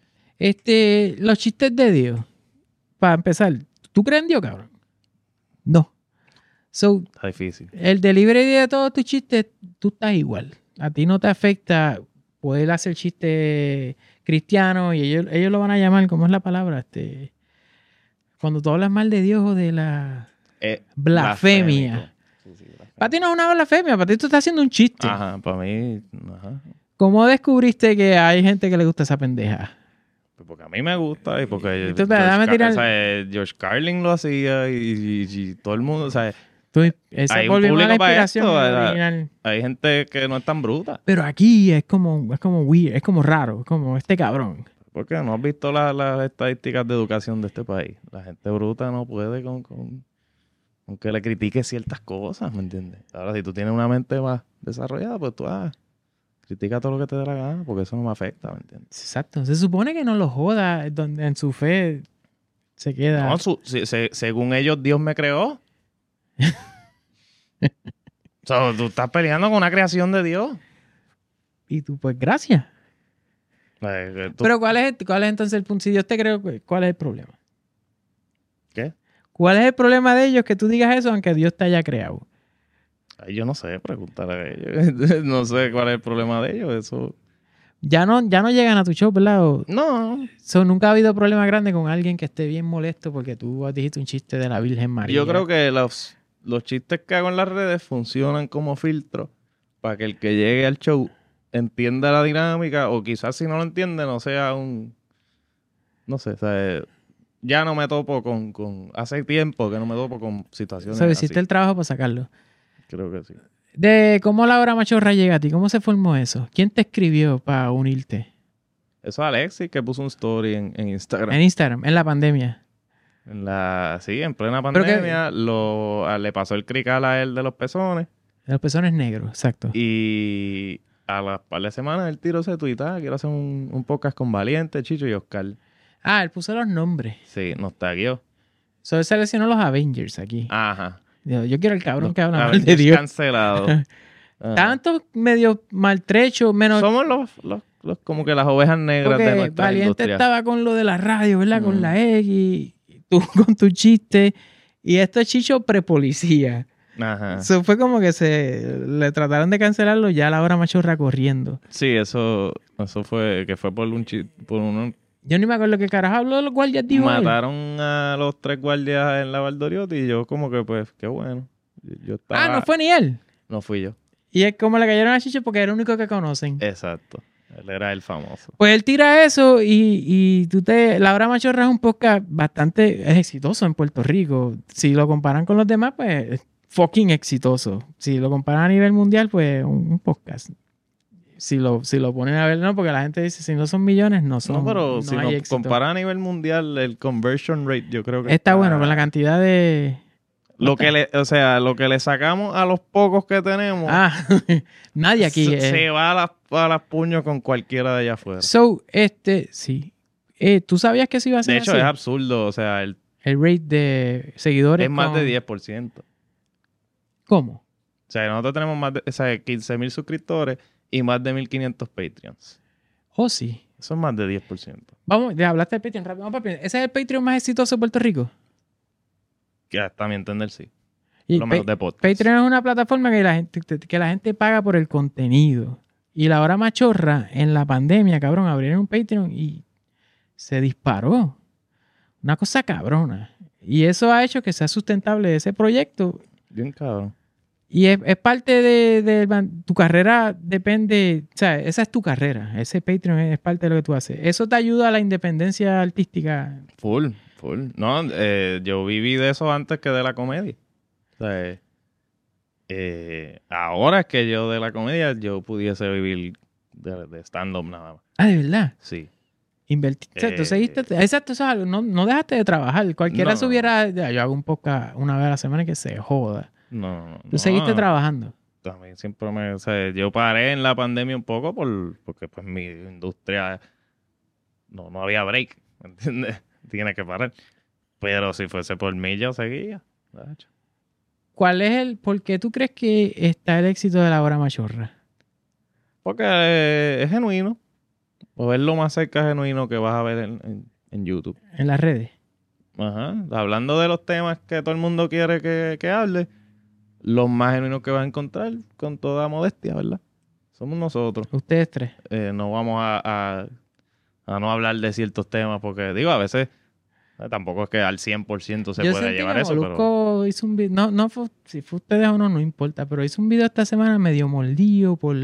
Los chistes de Dios. Para empezar, ¿tú crees en Dios, cabrón? No. So, Está difícil. el delivery de todos tus chistes, tú estás igual. A ti no te afecta poder hacer chistes cristianos y ellos lo van a llamar, ¿cómo es la palabra? Cuando tú hablas mal de Dios o de la blasfemia. Sí, blasfemia. Para ti no es una blasfemia, para ti tú estás haciendo un chiste. Ajá, para mí... Ajá. ¿Cómo descubriste que hay gente que le gusta esa pendeja? Pues porque a mí me gusta y porque George Carlin lo hacía y todo el mundo, o sea, Esa hay un volvió público la para inspiración esto, ¿verdad? original. Hay gente que no es tan bruta. Pero aquí es como weird, es como raro, es como este cabrón. Porque no has visto las estadísticas de educación de este país. La gente bruta no puede con que le critique ciertas cosas, ¿me entiendes? Ahora, si tú tienes una mente más desarrollada, pues tú critica todo lo que te dé la gana, porque eso no me afecta, ¿me entiendes? Exacto. Se supone que no lo joda, donde en su fe se queda. No, según ellos, Dios me creó. O sea, tú estás peleando con una creación de Dios. Y tú, pues, gracias. Pero ¿cuál es entonces el punto? Si Dios te creó, ¿cuál es el problema? ¿Qué? ¿Cuál es el problema de ellos que tú digas eso aunque Dios te haya creado? Ay, yo no sé, preguntar a ellos. No sé cuál es el problema de ellos. Eso. Ya no llegan a tu show, ¿verdad? No. Nunca ha habido problema grande con alguien que esté bien molesto porque tú dijiste un chiste de la Virgen María. Yo creo que los chistes que hago en las redes funcionan como filtro para que el que llegue al show entienda la dinámica o quizás si no lo entiende no sea no sé, o sea, ya no me topo con hace tiempo que no me topo con situaciones O sea, así. hiciste el trabajo para sacarlo. Creo que sí. De cómo la hora machorra llega a ti, ¿cómo se formó eso? ¿Quién te escribió para unirte? Eso es Alexis que puso un story en Instagram. En Instagram, en la pandemia. En plena pandemia le pasó el crical a él de los pezones. De los pezones negros, exacto. Y a las par de semanas el tiro se tuita, quiero hacer un podcast con Valiente, Chicho y Oscar. Él puso los nombres. Sí, nos tagueó. Él seleccionó los Avengers aquí. Ajá. Yo quiero el cabrón que habla mal Avengers de Dios. cancelado. Tantos medio maltrechos, menos... Somos los como que las ovejas negras de Porque nuestra Valiente industria. estaba con lo de la radio, ¿verdad? Con la X, y tú con tu chiste. Y esto es Chicho prepolicía. Ajá. Eso fue como que le trataron de cancelarlo ya a la hora machorra corriendo. Sí, eso fue por uno. Yo ni me acuerdo qué carajo habló de los guardias, dijo él. Mataron a los 3 guardias en la Valdoriotti y yo como que pues, qué bueno. Yo estaba... No fue ni él. No fui yo. Y es como le cayeron a Chicho porque era el único que conocen. Exacto. Él era el famoso. Pues él tira eso y La Hora Machorra es un podcast bastante exitoso en Puerto Rico. Si lo comparan con los demás, pues es fucking exitoso. Si lo comparan a nivel mundial, pues un podcast. Si lo ponen a ver, no, porque la gente dice, si no son millones, no son. No, pero no si hay nos éxito. comparan a nivel mundial, el conversion rate, yo creo que Está bueno con la cantidad de... lo que le sacamos a los pocos que tenemos, nadie aquí. se va a las puños con cualquiera de allá afuera. Sí. ¿Tú sabías que se iba a hacer De hecho, así? es absurdo. O sea, el rate de seguidores es más de 10%. ¿Cómo? O sea, nosotros tenemos más de 15,000 suscriptores y más de 1,500 Patreons. Oh, sí. Eso es más de 10%. Vamos, ya hablaste del Patreon rápido. Vamos para Patreon. ¿Ese es el Patreon más exitoso de Puerto Rico? Que hasta mi entender, sí. Y Lo menos de podcast. Patreon es una plataforma que la gente paga por el contenido. Y La Hora Machorra, en la pandemia, cabrón, abrieron un Patreon y se disparó. Una cosa cabrona. Y eso ha hecho que sea sustentable ese proyecto. Bien cabrón. Y es parte de tu carrera, depende, o sea, esa es tu carrera. Ese Patreon es parte de lo que tú haces. Eso te ayuda a la independencia artística. Full. No, yo viví de eso antes que de la comedia. O sea, ahora es que yo de la comedia yo pudiese vivir de stand-up nada más. ¿De verdad? Sí. Invertiste, tú seguiste, exacto, eso es algo, no dejaste de trabajar. Cualquiera No. subiera, yo hago un podcast una vez a la semana y que se joda. No. Tú seguiste trabajando. También siempre o sea, yo paré en la pandemia un poco porque pues mi industria no había break, ¿me entiendes? Tiene que parar. Pero si fuese por mí yo seguía. De hecho. ¿Por qué tú crees que está el éxito de La Hora Machorra? Porque es genuino. O es lo más cerca genuino que vas a ver en YouTube. En las redes. Ajá. Hablando de los temas que todo el mundo quiere que hable, los más genuinos que vas a encontrar, con toda modestia, ¿verdad? Somos nosotros. Ustedes tres. No vamos a no hablar de ciertos temas porque, digo, a veces tampoco es que al 100% se puede llevar eso, pero... Molusco hizo un video, no fue, si fue ustedes o no importa, pero hizo un video esta semana medio mordido por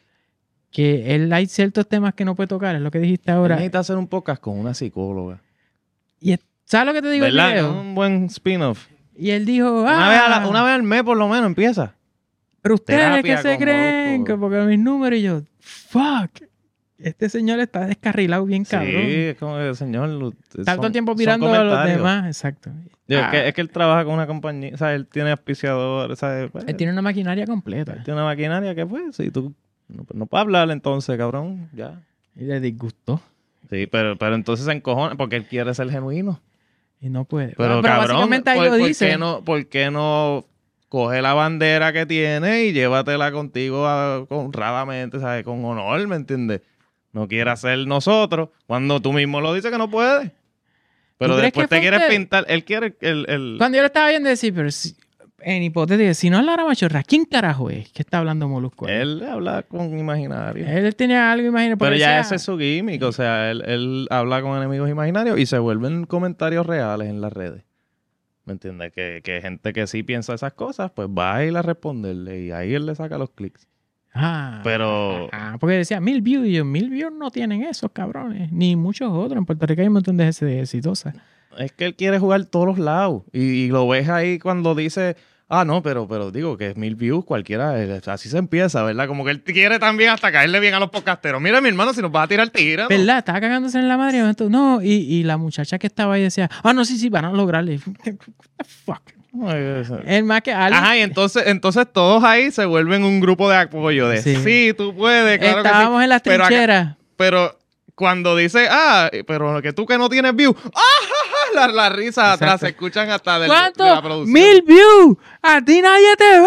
que hay ciertos temas que no puede tocar, es lo que dijiste ahora. Necesita hacer un podcast con una psicóloga. Y ¿sabes lo que te digo el ¿Verdad? video? Un buen spin-off. Y él dijo, Una vez al mes por lo menos empieza. pero ustedes terapia que se con creen Molusco. que porque mis números y yo, fuck, este señor está descarrilado bien cabrón. Sí, es como que, señor... Está todo el tiempo mirando a los demás, exacto. Digo, es que él trabaja con una compañía, o sea, él tiene auspiciadores, ¿sabes? Pues, Él tiene una maquinaria completa. él tiene una maquinaria que pues, si tú no puedes hablar entonces, cabrón, ya. Y le disgustó. Sí, pero entonces se encojona porque él quiere ser genuino. Y no puede. Pero Pero cabrón, básicamente ahí lo dice. ¿por qué no coge la bandera que tiene y llévatela contigo honradamente, ¿sabes? Con honor, ¿me entiendes? No quiere hacer nosotros cuando tú mismo lo dices que no puedes. Pero crees después que te fue quieres usted? pintar. Él quiere el... Cuando yo lo estaba viendo decir, pero en hipotética, si no es La Hora Machorra, ¿quién carajo es que está hablando Molusco? Él habla con imaginarios. Él tenía algo imaginario. Pero ya decía, ese es su gimmick. O sea, él habla con enemigos imaginarios y se vuelven comentarios reales en las redes. ¿Me entiendes? Que gente que sí piensa esas cosas, pues va a ir a responderle y ahí él le saca los clics. Pero... porque decía 1,000 views y yo, 1,000 views no tienen esos cabrones, ni muchos otros. En Puerto Rico hay un montón de gente exitosas. Es que él quiere jugar todos los lados. Y lo ves ahí cuando dice... no, pero digo que 1,000 views cualquiera, así se empieza, ¿verdad? Como que él quiere también hasta caerle bien a los podcasteros. Mira, mi hermano, si nos vas a tirar, tira. ¿Verdad? Estaba cagándose en la madre. Y momento, no, y la muchacha que estaba ahí decía, no, sí, van a lograrle. What the fuck? El más que alguien... Ajá, y entonces todos ahí se vuelven un grupo de apoyo de sí, tú puedes, claro Estábamos que sí. en las trincheras. Pero cuando dice, pero que tú que no tienes views, las risas atrás se escuchan hasta de la producción. 1,000 views. A ti nadie te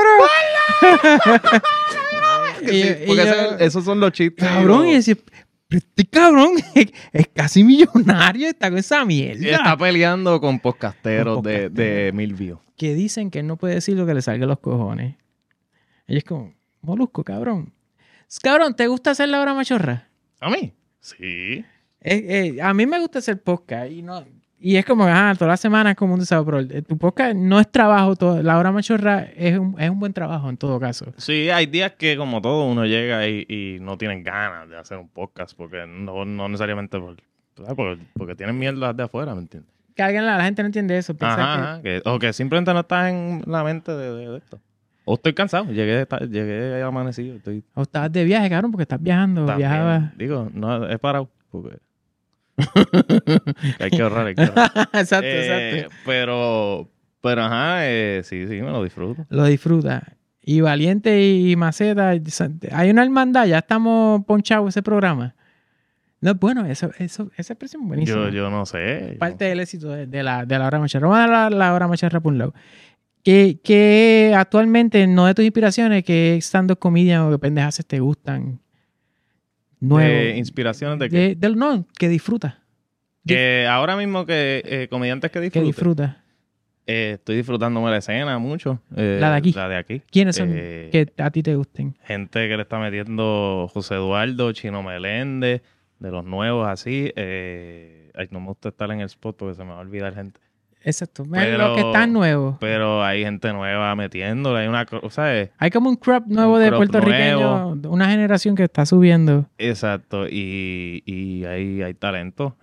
ve, cabrón. Porque esos son los chistes. Cabrón, y decir, pero este cabrón es casi millonario, está con esa mierda. Y está peleando con podcasteros Con podcasteros. de 1000 views. Que dicen que él no puede decir lo que le salga a los cojones. Y es como, Molusco, cabrón. Cabrón, ¿te gusta hacer la hora machorra? ¿A mí? Sí. A mí me gusta hacer podcast y es como, toda la semana es como un desafío, pero tu podcast no es trabajo, la hora machorra es un buen trabajo en todo caso. Sí, hay días que como todo uno llega y no tienen ganas de hacer un podcast porque no necesariamente porque tienen mierda de afuera, ¿me entiendes? Que la gente no entiende eso. Piensa O que simplemente no está en la mente de esto. O estoy cansado, llegué amanecido. O estabas de viaje, cabrón, porque estás viajando, También, viajabas. digo, no, he parado porque hay que ahorrar. Exacto. Pero sí, me lo disfruto. Lo disfruta. Y Valiente y Maceta, hay una hermandad, ya estamos ponchados ese programa. No, bueno, esa expresión es buenísima. Yo no sé. Parte del éxito de la hora macharra. Vamos a dar la hora macharra por un lado. Que actualmente, no de tus inspiraciones, que stand-up comedian o que pendejas te gustan. Nuevo. ¿Inspiraciones de qué? No, que disfruta. Que ahora mismo que comediantes que Que disfruta. Estoy disfrutándome la escena mucho. La de aquí. La de aquí. ¿Quiénes son que a ti te gusten? Gente que le está metiendo José Eduardo, Chino Meléndez, de los nuevos así. Ay, no me gusta estar en el spot porque se me va a olvidar gente. Exacto. Los que están nuevos. Pero hay gente nueva metiéndole. Hay una cosa. Hay como un crop nuevo de puertorriqueño, una generación que está subiendo. Exacto. Y hay talento.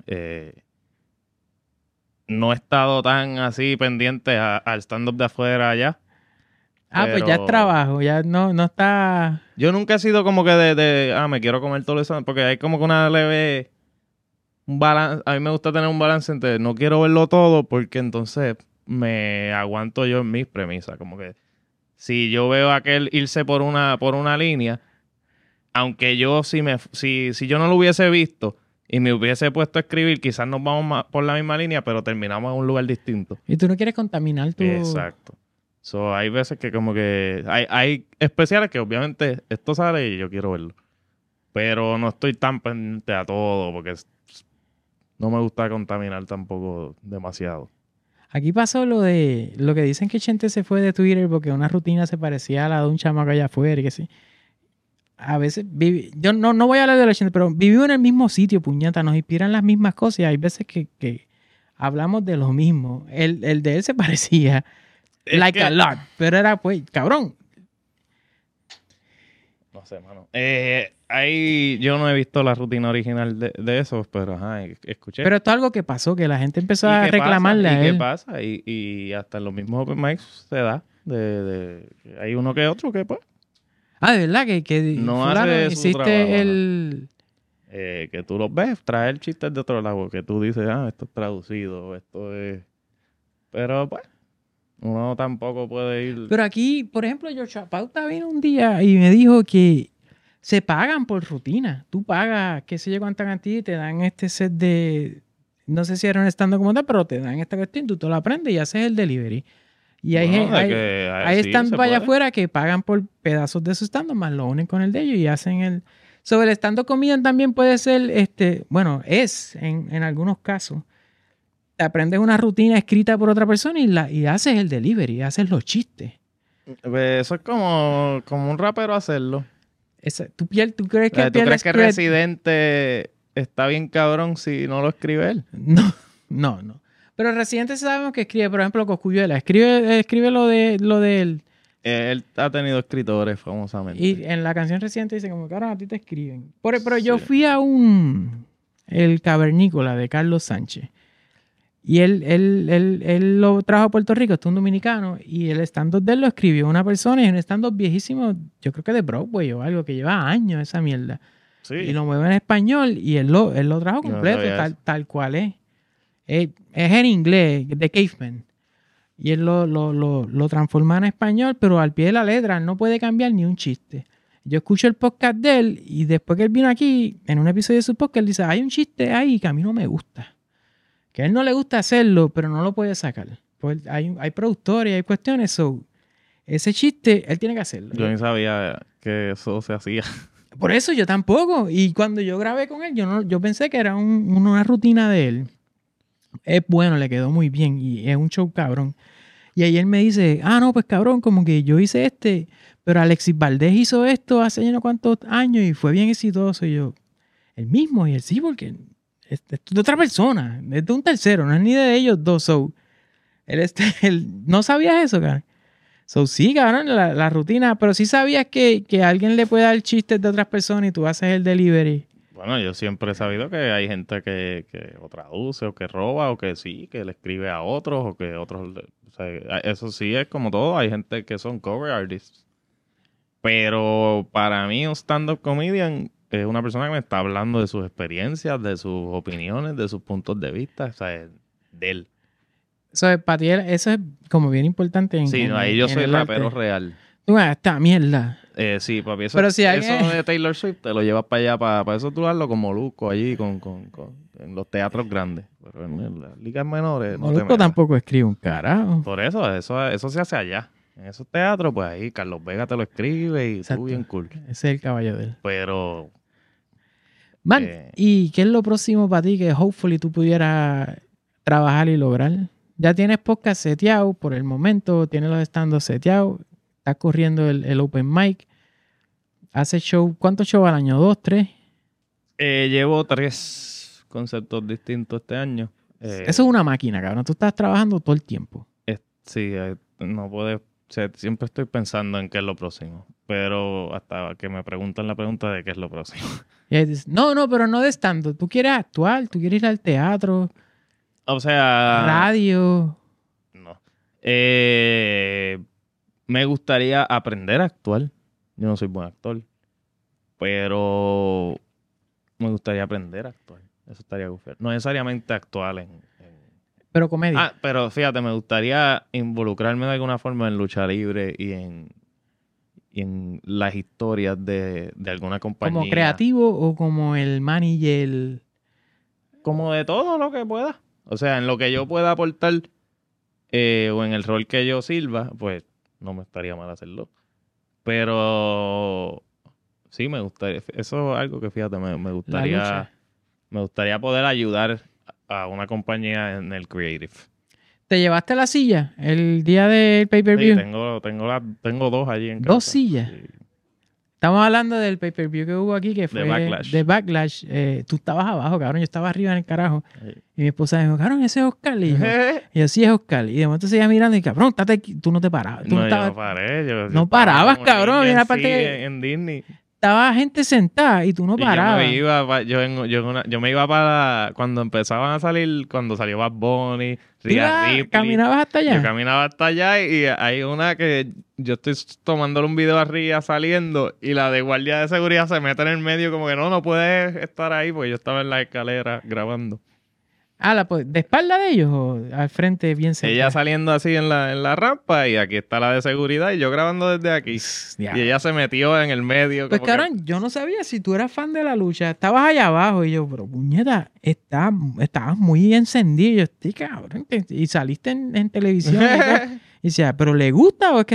No he estado tan así pendiente al stand-up de afuera allá. Pues ya es trabajo, ya no está... Yo nunca he sido como que me quiero comer todo eso, porque hay como que una leve... un balance. A mí me gusta tener un balance entre no quiero verlo todo, porque entonces me aguanto yo en mis premisas. Como que si yo veo a aquel irse por una línea, aunque yo si yo no lo hubiese visto y me hubiese puesto a escribir, quizás nos vamos por la misma línea, pero terminamos en un lugar distinto. Y tú no quieres contaminar tu... Exacto. So, hay veces que como que... Hay especiales que obviamente esto sale y yo quiero verlo. Pero no estoy tan pendiente a todo porque no me gusta contaminar tampoco demasiado. Aquí pasó lo que dicen que Chente se fue de Twitter porque una rutina se parecía a la de un chamaco allá afuera y que sí. A veces, yo no voy a hablar de la Chente, pero vivimos en el mismo sitio, puñeta, nos inspiran las mismas cosas y hay veces que hablamos de lo mismo. El de él se parecía a lot, pero era pues, cabrón. No sé, mano. Yo no he visto la rutina original de eso, pero escuché. Pero esto es algo que pasó, que la gente empezó a reclamarle a él. ¿Qué pasa? Y hasta en los mismos open mics se da. Hay uno que otro que pues... de verdad que no fulano, hace su hiciste trabajo, que tú los ves, traer chistes de otro lado, que tú dices, esto es traducido, esto es... Pero pues, uno tampoco puede ir... Pero aquí, por ejemplo, George Pauta vino un día y me dijo que se pagan por rutina. Tú pagas, qué sé yo, cuánta cantidad y te dan este set de... No sé si era un stand-up como tal, pero te dan esta cuestión, tú te lo aprendes y haces el delivery. Y hay stand allá afuera que pagan por pedazos de su stand-up, más lo unen con el de ellos y hacen el... Sobre el stand-up comedian también puede ser, es en algunos casos. Te aprendes una rutina escrita por otra persona y haces el delivery, haces los chistes. Eso es como un rapero hacerlo. ¿Tú crees que ¿Tú crees que Residente está bien cabrón si no lo escribe él? No. Pero Residente sabemos que escribe, por ejemplo, Cosculluela. Escribe lo de él. Él ha tenido escritores famosamente. Y en la canción Residente dice como, cabrón, a ti te escriben. Pero yo fui a el Cavernícola de Carlos Sánchez. Y él lo trajo a Puerto Rico, es un dominicano, y el stand-up de él lo escribió una persona, y es un stand-up viejísimo, yo creo que de Broadway o algo, que lleva años esa mierda. Sí. Y lo mueve en español, y él lo trajo completo, tal cual es. Es en inglés, de Caveman. Y él lo transforma en español, pero al pie de la letra, él no puede cambiar ni un chiste. Yo escucho el podcast de él, y después que él vino aquí, en un episodio de su podcast, él dice, hay un chiste ahí que a mí no me gusta. Que a él no le gusta hacerlo, pero no lo puede sacar. Pues hay productores y hay cuestiones. Ese chiste, él tiene que hacerlo. Yo ni sabía que eso se hacía. Por eso yo tampoco. Y cuando yo grabé con él, yo pensé que era una rutina de él. Es bueno, le quedó muy bien y es un show cabrón. Y ahí él me dice, no, pues cabrón, como que yo hice pero Alexis Valdés hizo esto hace ya no cuántos años y fue bien exitoso. Y yo, el mismo, y él sí, porque es de otra persona, es de un tercero, no es ni de ellos dos. So, él no sabías eso, cabrón. So, sí, cabrón, la rutina, pero sí sabías que alguien le puede dar chistes de otras personas y tú haces el delivery. Bueno, yo siempre he sabido que hay gente que o traduce o que roba o que sí, que le escribe a otros o que otros... O sea, eso sí es como todo. Hay gente que son cover artists. Pero para mí un stand-up comedian es una persona que me está hablando de sus experiencias, de sus opiniones, de sus puntos de vista, o sea, de él. Para ti eso es como bien importante. Sí, ahí yo soy el rapero arte. real. Tú esta mierda. Sí, papi, eso, Pero si alguien... eso de Taylor Swift te lo llevas para allá, para eso tú hazlo con Molusco allí, en los teatros grandes. Pero en las ligas menores no te Molusco metas. tampoco escribe un carajo. Por eso se hace allá. En esos teatros, pues ahí Carlos Vega te lo escribe y Exacto. tú bien cool. Ese es el caballo de él. Pero... Man, ¿y qué es lo próximo para ti que hopefully tú pudieras trabajar y lograr? Ya tienes podcast seteado por el momento, tienes los stand-up seteados, estás corriendo el open mic, haces show, ¿cuántos shows al año? ¿2, 3? Llevo 3 conceptos distintos este año. Eso es una máquina, cabrón. Tú estás trabajando todo el tiempo. Sí, no puedes... O sea, siempre estoy pensando en qué es lo próximo. Pero hasta que me preguntan la pregunta de qué es lo próximo. Y ahí dices, no, pero no de stand-up. Tú quieres actuar, tú quieres ir al teatro, O sea... radio. No. Me gustaría aprender a actuar. Yo no soy buen actor. Pero me gustaría aprender a actuar. Eso estaría gufiado. No necesariamente actuar Pero comedia. pero fíjate, me gustaría involucrarme de alguna forma en lucha libre y en las historias de alguna compañía. ¿Como creativo o como el manager? Como de todo lo que pueda. O sea, en lo que yo pueda aportar o en el rol que yo sirva, pues no me estaría mal hacerlo. Pero sí, me gustaría. Eso es algo que, fíjate, me gustaría poder ayudar a una compañía en el creative. ¿Te llevaste la silla el día del pay-per-view? Sí, tengo 2 allí en casa. 2 sillas. Sí. Estamos hablando del pay-per-view que hubo aquí, que fue de Backlash. Tú estabas abajo, cabrón. Yo estaba arriba en el carajo. Sí. Y mi esposa me dijo, cabrón, ese es Oscar. Y yo, sí, es Oscar. Y de momento seguía mirando y, cabrón, tú no te parabas. Tú No, estabas, yo no paré. Yo no estaba parabas, como cabrón. niño Mira, aparte en Disney. estaba gente sentada y tú no Y parabas. yo me iba para cuando empezaban a salir, cuando salió Bad Bunny, Rhea Ripley. ¿Caminabas hasta allá? Yo caminaba hasta allá y hay una que yo estoy tomándole un video a Rhea saliendo y la de guardia de seguridad se mete en el medio como que no puedes estar ahí porque yo estaba en la escalera grabando. ¿De espalda de ellos o al frente bien cerca? Ella saliendo así en la rampa y aquí está la de seguridad y yo grabando desde aquí. Ya. Y ella se metió en el medio. Pues como cabrón, yo no sabía si tú eras fan de la lucha. Estabas allá abajo y yo, pero puñeta, estabas muy encendido. Y yo, estoy cabrón. Y saliste en televisión. Y decía, ¿pero le gusta o es que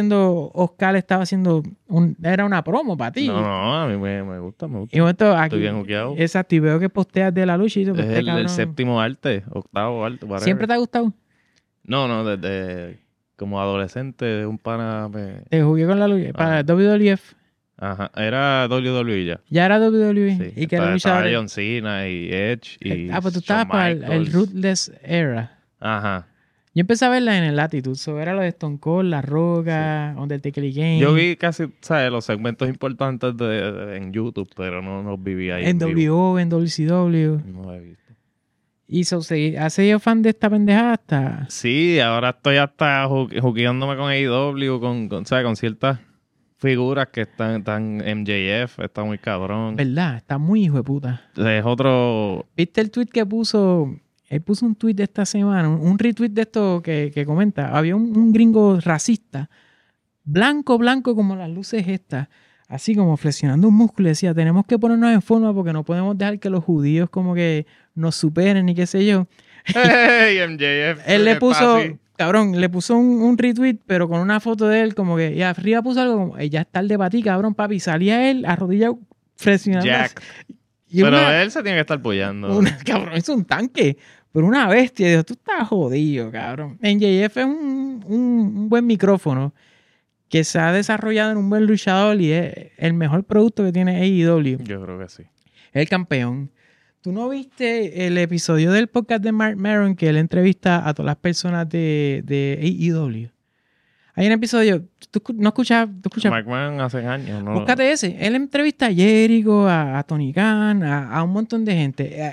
Oscar estaba haciendo, era una promo para ti? No, a mí me gusta. Y momento, aquí, estoy bien juqueado. Exacto, y veo que posteas de la lucha y yo, Es el 7º arte, 8º arte. Whatever. ¿Siempre te ha gustado? No, desde como adolescente, un pana Te jugué con la lucha para WWF. Ajá, era WWE ya. Ya era WWE. Sí, Y que era estaba luchador. John Cena y Edge y Pues tú estabas para el Ruthless Era. Ajá. Yo empecé a verla en el Latitude. Era lo de Stone Cold, La Roca, Undertaker y Kane. Yo vi casi, ¿sabes? Los segmentos importantes en YouTube, pero no los viví ahí. En WO, en WCW. No he visto. Y ¿has sido fan de esta pendejada hasta? Sí, ahora estoy hasta juqueándome con AEW, ¿sabes? Con ciertas figuras que están MJF, está muy cabrón. ¿Verdad? Está muy hijo de puta. Es otro... ¿Viste el tweet que puso? Él puso un tweet de esta semana, un retweet de esto que comenta. Había un gringo racista, blanco como las luces estas, así como flexionando un músculo y decía, tenemos que ponernos en forma porque no podemos dejar que los judíos como que nos superen y qué sé yo. ¡Hey, MJF! Él le puso, cabrón, le puso un retweet, pero con una foto de él, como que, y arriba puso algo como, ya está el de para ti, cabrón, papi. Salía él arrodillado, presionando. Jack. Y Pero él se tiene que estar apoyando. Cabrón, es un tanque, pero una bestia. Digo, tú estás jodido, cabrón. MJF es un buen micrófono que se ha desarrollado en un buen luchador y es el mejor producto que tiene AEW. Yo creo que sí. El campeón. ¿Tú no viste el episodio del podcast de Mark Maron que él entrevista a todas las personas de AEW? Hay un episodio, tú no escuchas, McMahon hace años, ¿no? Búscate ese. Él entrevista a Jericho, a Tony Khan, a un montón de gente.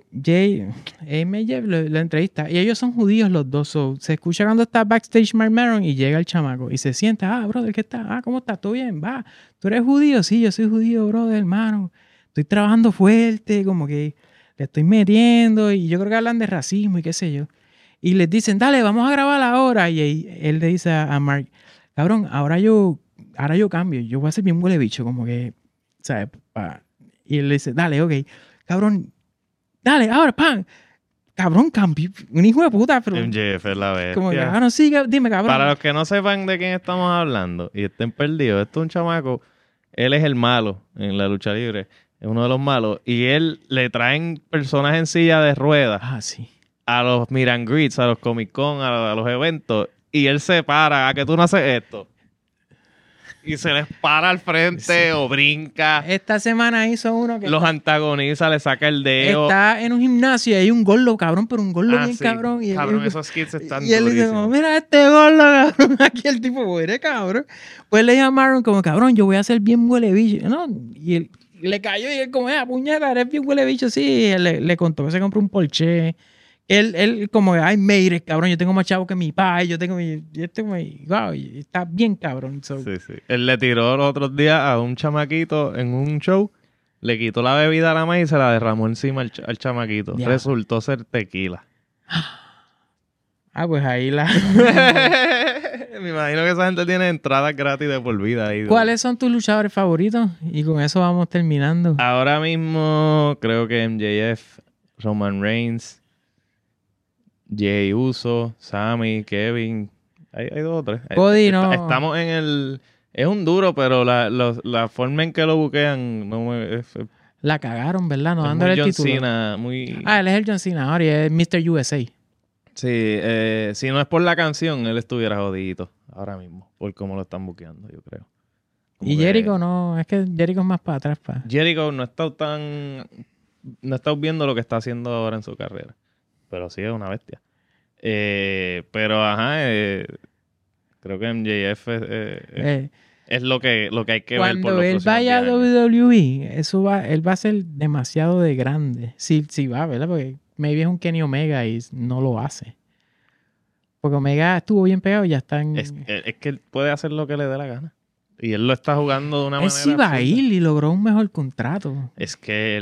MJ lo entrevista. Y ellos son judíos los dos. So, se escucha cuando está backstage Mark Maron y llega el chamaco. Y se sienta. Brother, ¿qué está? ¿Cómo estás? ¿Todo bien? Va. ¿Tú eres judío? Sí, yo soy judío, brother, hermano. Estoy trabajando fuerte, como que le estoy metiendo. Y yo creo que hablan de racismo y qué sé yo. Y les dicen, dale, vamos a grabar ahora. Y él le dice a Mark, cabrón, ahora yo cambio. Yo voy a ser bien huele bicho, como que, ¿sabes? Y él le dice, dale, ok. Cabrón, dale, ahora, pan. Cabrón, cambio. Un hijo de puta, pero... MJF es la bestia. Como que, no, sí, dime, cabrón. Para los que no sepan de quién estamos hablando y estén perdidos, esto es un chamaco. Él es el malo en la lucha libre. Es uno de los malos. Y él le traen personas en silla de ruedas. Sí. A los meet and greets, a los Comic Con, a los eventos, y él se para, ¿a que tú no haces esto? Y se les para al frente o brinca. Esta semana hizo uno que... Los antagoniza, le saca el dedo. Está en un gimnasio y hay un gordo, cabrón, pero un gordo bien sí. cabrón. Y cabrón, esos skits están y él dice como, mira este gordo, cabrón. Aquí el tipo muere, cabrón. Pues le llamaron como, cabrón, yo voy a ser bien huele bicho. ¿No? Y él le cayó y él como, puñeta, eres bien huele bicho. Sí, él le contó que se compró un Porsche. Él como, ay, mire, cabrón, yo tengo más chavo que mi padre, yo tengo wow, y está bien cabrón. So. Sí. Él le tiró los otros días a un chamaquito en un show, le quitó la bebida a la maíz y se la derramó encima al chamaquito. Ya. Resultó ser tequila. Pues ahí la... Me imagino que esa gente tiene entradas gratis de por vida ahí. ¿Cuáles son tus luchadores favoritos? Y con eso vamos terminando. Ahora mismo creo que MJF, Roman Reigns, Jey Uso, Sami, Kevin. Hay 2 o 3. Cody no. Estamos en el... Es un duro, pero la forma en que lo buquean no me... La cagaron, ¿verdad? No es dándole muy el John título. Cena, muy... Él es el John Cena ahora y es Mr. USA. Sí, si no es por la canción, él estuviera jodidito ahora mismo, por cómo lo están buqueando, yo creo. Como Y que Jericho no, es que Jericho es más para atrás. Jericho no he estado viendo lo que está haciendo ahora en su carrera, pero sí es una bestia. Pero creo que MJF es lo que hay que ver por los Cuando él próximos vaya a 10 años. WWE, él va a ser demasiado de grande. Sí va, ¿verdad? Porque maybe es un Kenny Omega y no lo hace. Porque Omega estuvo bien pegado y ya está en... Es que él puede hacer lo que le dé la gana. Y él lo está jugando de una manera... Él sí va a absurda. ir y logró un mejor contrato. Es que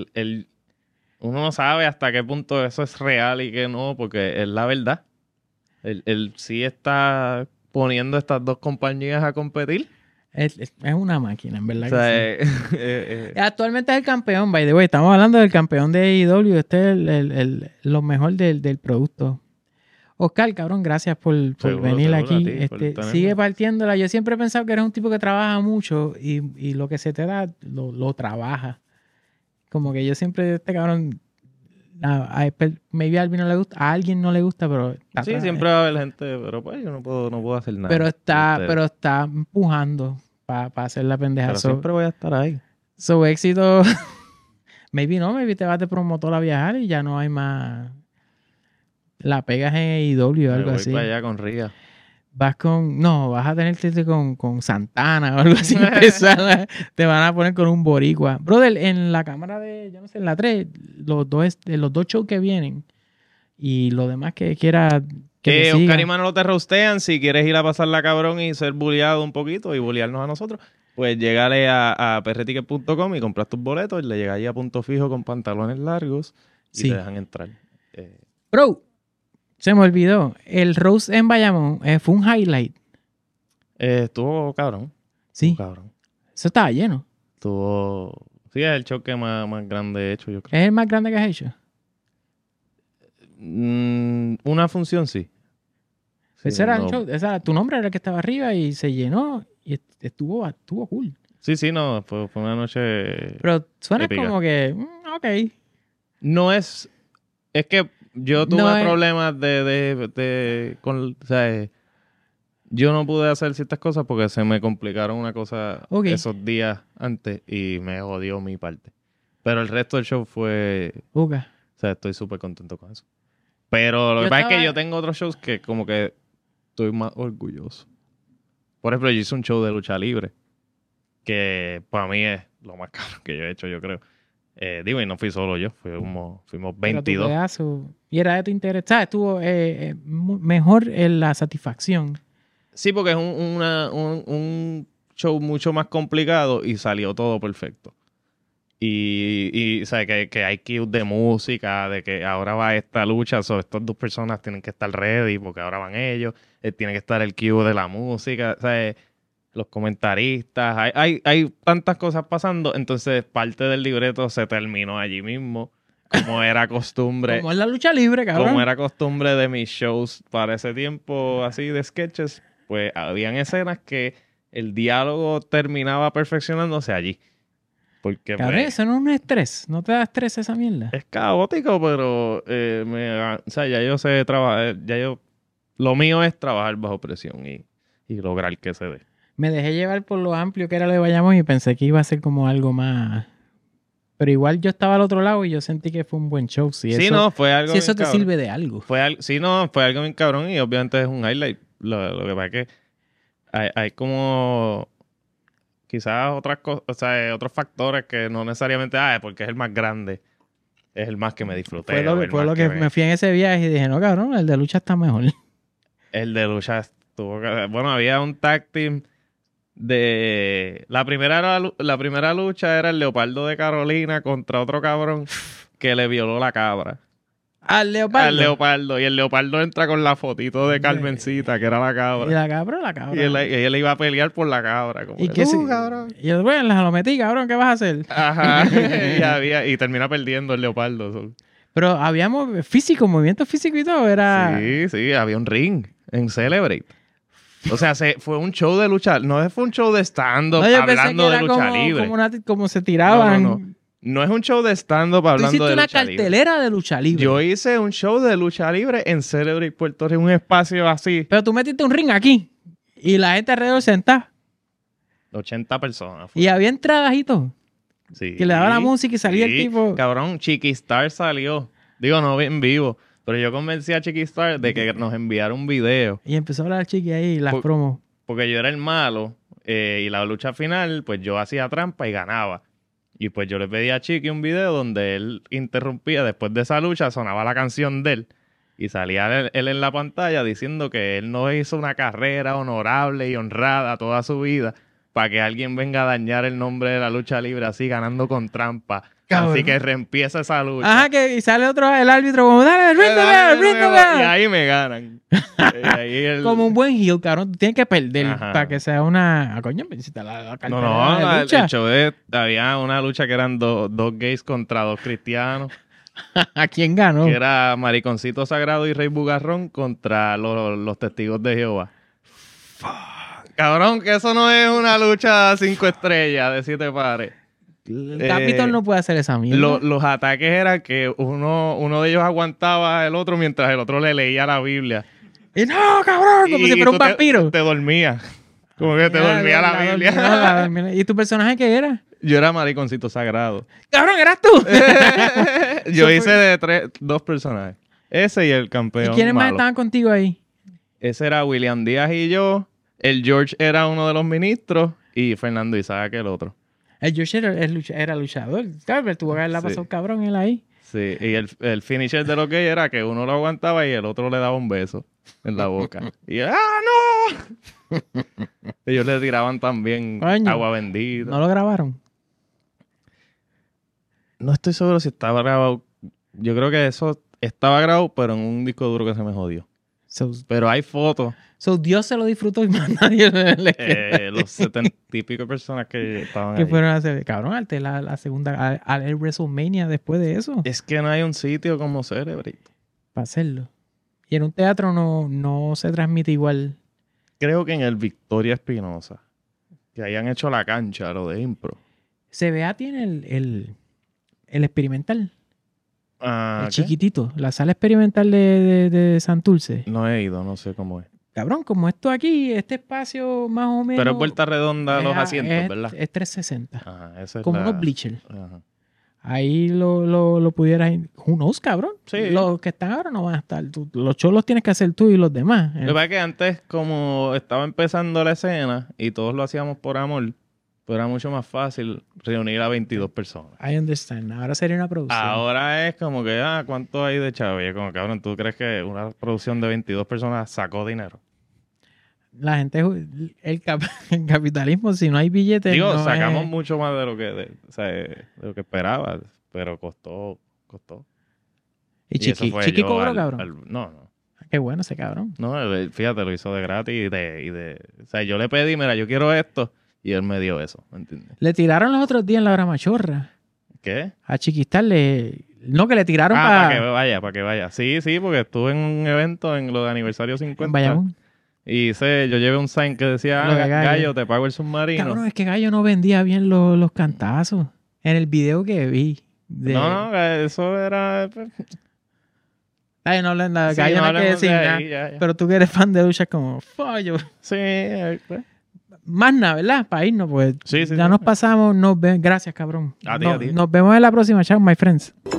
uno no sabe hasta qué punto eso es real y qué no, porque es la verdad. Él sí está poniendo estas 2 compañías a competir. Es una máquina, en verdad. O sea, que sí. Actualmente es el campeón, by the way. Estamos hablando del campeón de AEW. Este es lo mejor del producto. Oscar, cabrón, gracias por venir aquí. Sigue partiéndola. Yo siempre he pensado que eres un tipo que trabaja mucho y lo que se te da, lo trabaja. Como que yo siempre, este cabrón, maybe a alguien no le gusta, pero... Sí, siempre va a haber gente, pero pues yo no puedo hacer nada. Pero está empujando para hacer la pendeja. Pero siempre voy a estar ahí. Su éxito... maybe te vas de promotor a viajar y ya no hay más... La pegas en AEW o algo así. Voy para allá con Ria. Vas a tener que irte con Santana o algo así. Te van a poner con un boricua. Brother, en la cámara de, yo no sé, en la 3, los dos shows que vienen y lo demás que quiera que Oscar y Manolo te rostean. Si quieres ir a pasarla cabrón y ser bulleado un poquito y bullearnos a nosotros, pues llegale a prticket.com y compras tus boletos y le llegas ahí a Punto Fijo con pantalones largos y te dejan entrar. Bro, se me olvidó. El roast en Bayamón fue un highlight. Estuvo cabrón. Sí. Estuvo cabrón. Eso estaba lleno. Sí, es el choque más grande hecho, yo creo. ¿Es el más grande que has hecho? Una función, sí. Ese era el no. show, tu nombre era el que estaba arriba y se llenó y estuvo cool. Sí, no, fue una noche Pero suena épica. como que, ok. No es que yo tuve No es- problemas con, o sea, yo no pude hacer ciertas cosas porque se me complicaron una cosa Ok. esos días antes y me jodió mi parte. Pero el resto del show fue, Uga. o sea, estoy súper contento con eso. Pero lo Yo que pasa es que estaba- yo tengo otros shows que como que estoy más orgulloso. Por ejemplo, yo hice un show de lucha libre que para mí es lo más caro que yo he hecho, yo creo. Digo, y no fui solo yo, fuimos Era tu 22. pedazo. Y era de tu interés. ¿Sabes? Estuvo mejor en la satisfacción. Sí, porque es un show mucho más complicado y salió todo perfecto. Y o sea, que hay cues de música, de que ahora va esta lucha, estas dos personas tienen que estar ready porque ahora van ellos, tiene que estar el cue de la música, o sea, los comentaristas, hay tantas cosas pasando, entonces parte del libreto se terminó allí mismo, como era costumbre. Como es la lucha libre, cabrón. Como era costumbre de mis shows para ese tiempo, así de sketches, pues habían escenas que el diálogo terminaba perfeccionándose allí. Porque Cabrón, pues, eso no es un estrés. ¿No te da estrés esa mierda? es caótico, pero o sea, ya yo sé trabajar, lo mío es trabajar bajo presión y lograr que se dé. Me dejé llevar por lo amplio que era lo de Bayamón y pensé que iba a ser como algo más. Pero igual yo estaba al otro lado y yo sentí que fue un buen show. Si Sí, eso, no, fue algo si eso bien te cabrón. sirve de algo. Fue algo bien cabrón y obviamente es un highlight. Lo que pasa es que hay como quizás otras cosas, o sea, otros factores que no necesariamente, porque es el más grande, es el más que me disfruté. Fue lo que me fui en ese viaje y dije, no, cabrón, el de lucha está mejor. El de lucha estuvo... Bueno, había un tag team de... La primera lucha era el Leopardo de Carolina contra otro cabrón que le violó la cabra. Al Leopardo. Al Leopardo. Y el Leopardo entra con la fotito de Carmencita, que era la Y cabra. la cabra. Y él iba a pelear por la cabra. Como ¿Y que, qué se... cabrón. Y yo, bueno, lo metí, cabrón, ¿qué vas a hacer? Ajá. y termina perdiendo el Leopardo. Pero habíamos físico, movimiento físico y todo, era... Sí, había un ring en Celebrate. O sea, fue un show de lucha. No fue un show de stand-up No, yo pensé hablando que de era lucha libre. como se tiraban. No. No es un show de stand-up Tú hablando hiciste de una lucha libre. cartelera de lucha libre. Yo hice un show de lucha libre en Celebrate, Puerto Rico. Un espacio así. Pero tú metiste un ring aquí. Y la gente alrededor sentada. 80 personas. Y había entradas y todo. Sí. Que le daba la música y salía el Sí. tipo. Cabrón, Chiquistar salió. Digo, no en vivo. Pero yo convencí a Chiquistar de que nos enviara un video. Y empezó a hablar chiqui ahí, las promos. Porque yo era el malo. Y la lucha final, pues yo hacía trampa y ganaba. Y pues yo le pedí a Chiqui un video donde él interrumpía. Después de esa lucha sonaba la canción de él. Y salía él en la pantalla diciendo que él no hizo una carrera honorable y honrada toda su vida para que alguien venga a dañar el nombre de la lucha libre así, ganando con trampa. Cabrón. Así que reempieza esa lucha. Ajá, que y sale el árbitro como, dale, ring the bell. Y ahí me ganan. Y ahí Como un buen heel, cabrón. Tú tienes que perder Ajá. para que sea una... coño, me hiciste la No, cartelera de el lucha. show había una lucha que eran dos gays contra dos cristianos. ¿A quién ganó? Que era Mariconcito Sagrado y Rey Bugarrón contra los testigos de Jehová. Cabrón, que eso no es una lucha 5 estrellas de 7 pares. El Capitol no puede hacer esa mierda. Los ataques eran que uno de ellos aguantaba al otro mientras el otro le leía la Biblia. Y no, cabrón, como si fuera un vampiro. Te dormía. Como que te dormía la Biblia. ¿Y tu personaje qué era? Yo era Mariconcito Sagrado. ¡Cabrón, eras tú! Yo hice de dos personajes. Ese y el campeón. ¿Y quiénes más malo. estaban contigo ahí? Ese era William Díaz y yo. El George era uno de los ministros. Y Fernando Isaac el otro. El George era luchador. Claro, pero tuvo que haberla Sí. pasado cabrón él ahí. Sí, y el finisher de lo que era que uno lo aguantaba y el otro le daba un beso en la boca. Y ¡ah, no! Ellos le tiraban también Coño. agua bendita. ¿No lo grabaron? No estoy seguro si estaba grabado. Yo creo que eso estaba grabado, pero en un disco duro que se me jodió. Pero hay fotos. Dios se lo disfrutó y más nadie le Los 70 y pico personas que estaban que ahí. fueron a hacer. Cabrón, la segunda, al WrestleMania después de eso. Es que no hay un sitio como Celebrate. Para hacerlo. Y en un teatro no se transmite igual. Creo que en el Victoria Espinosa, que hayan hecho la cancha, lo de impro. CBA tiene el experimental, Ah, el ¿qué? chiquitito, la sala experimental de Santurce. No he ido, no sé cómo es. Cabrón, como esto aquí, este espacio más o menos... Pero es vuelta redonda los es- asientos, ¿verdad? Es 360. Ajá, esa es Como la... unos bleachers. Ajá. Ahí lo pudieras... Who knows, cabrón? Sí. Los que están ahora no van a estar. Los cholos tienes que hacer tú y los demás. Lo que pasa es que antes, como estaba empezando la escena y todos lo hacíamos por amor, pues era mucho más fácil reunir a 22 personas. I understand. Ahora sería una producción. Ahora es como que, ¿cuánto hay de chavo? Y es como, cabrón, ¿tú crees que una producción de 22 personas sacó dinero? La gente... El capitalismo, si no hay billetes... Digo, no sacamos es- mucho más de lo que, de lo que esperaba, pero costó. Y eso Chiqui, fue Chiqui yo cobró, cabrón. No. Qué bueno ese cabrón. No, fíjate, lo hizo de gratis o sea, yo le pedí, mira, yo quiero esto, y él me dio eso, ¿me entiendes? Le tiraron los otros días en la hora machorra. ¿Qué? A Chiquistal no, que le tiraron Para para que vaya. Sí, porque estuve en un evento en lo de aniversario 50. Bayamón. Y yo llevé un sign que decía, Lo de Gallo. Gallo, te pago el submarino. Cabrón, es que Gallo no vendía bien los cantazos. En el video que vi. No, eso era... Ay, no hablan la Sí, Gallo, no hay que hablemos de decir ahí, nada. ya. Pero tú que eres fan de Lucha, como, fallo. Sí, pues. Más nada, ¿verdad? Para irnos, pues. Sí, Ya nos pasamos. Gracias, cabrón. A ti, a ti. Nos vemos en la próxima. Chao, my friends.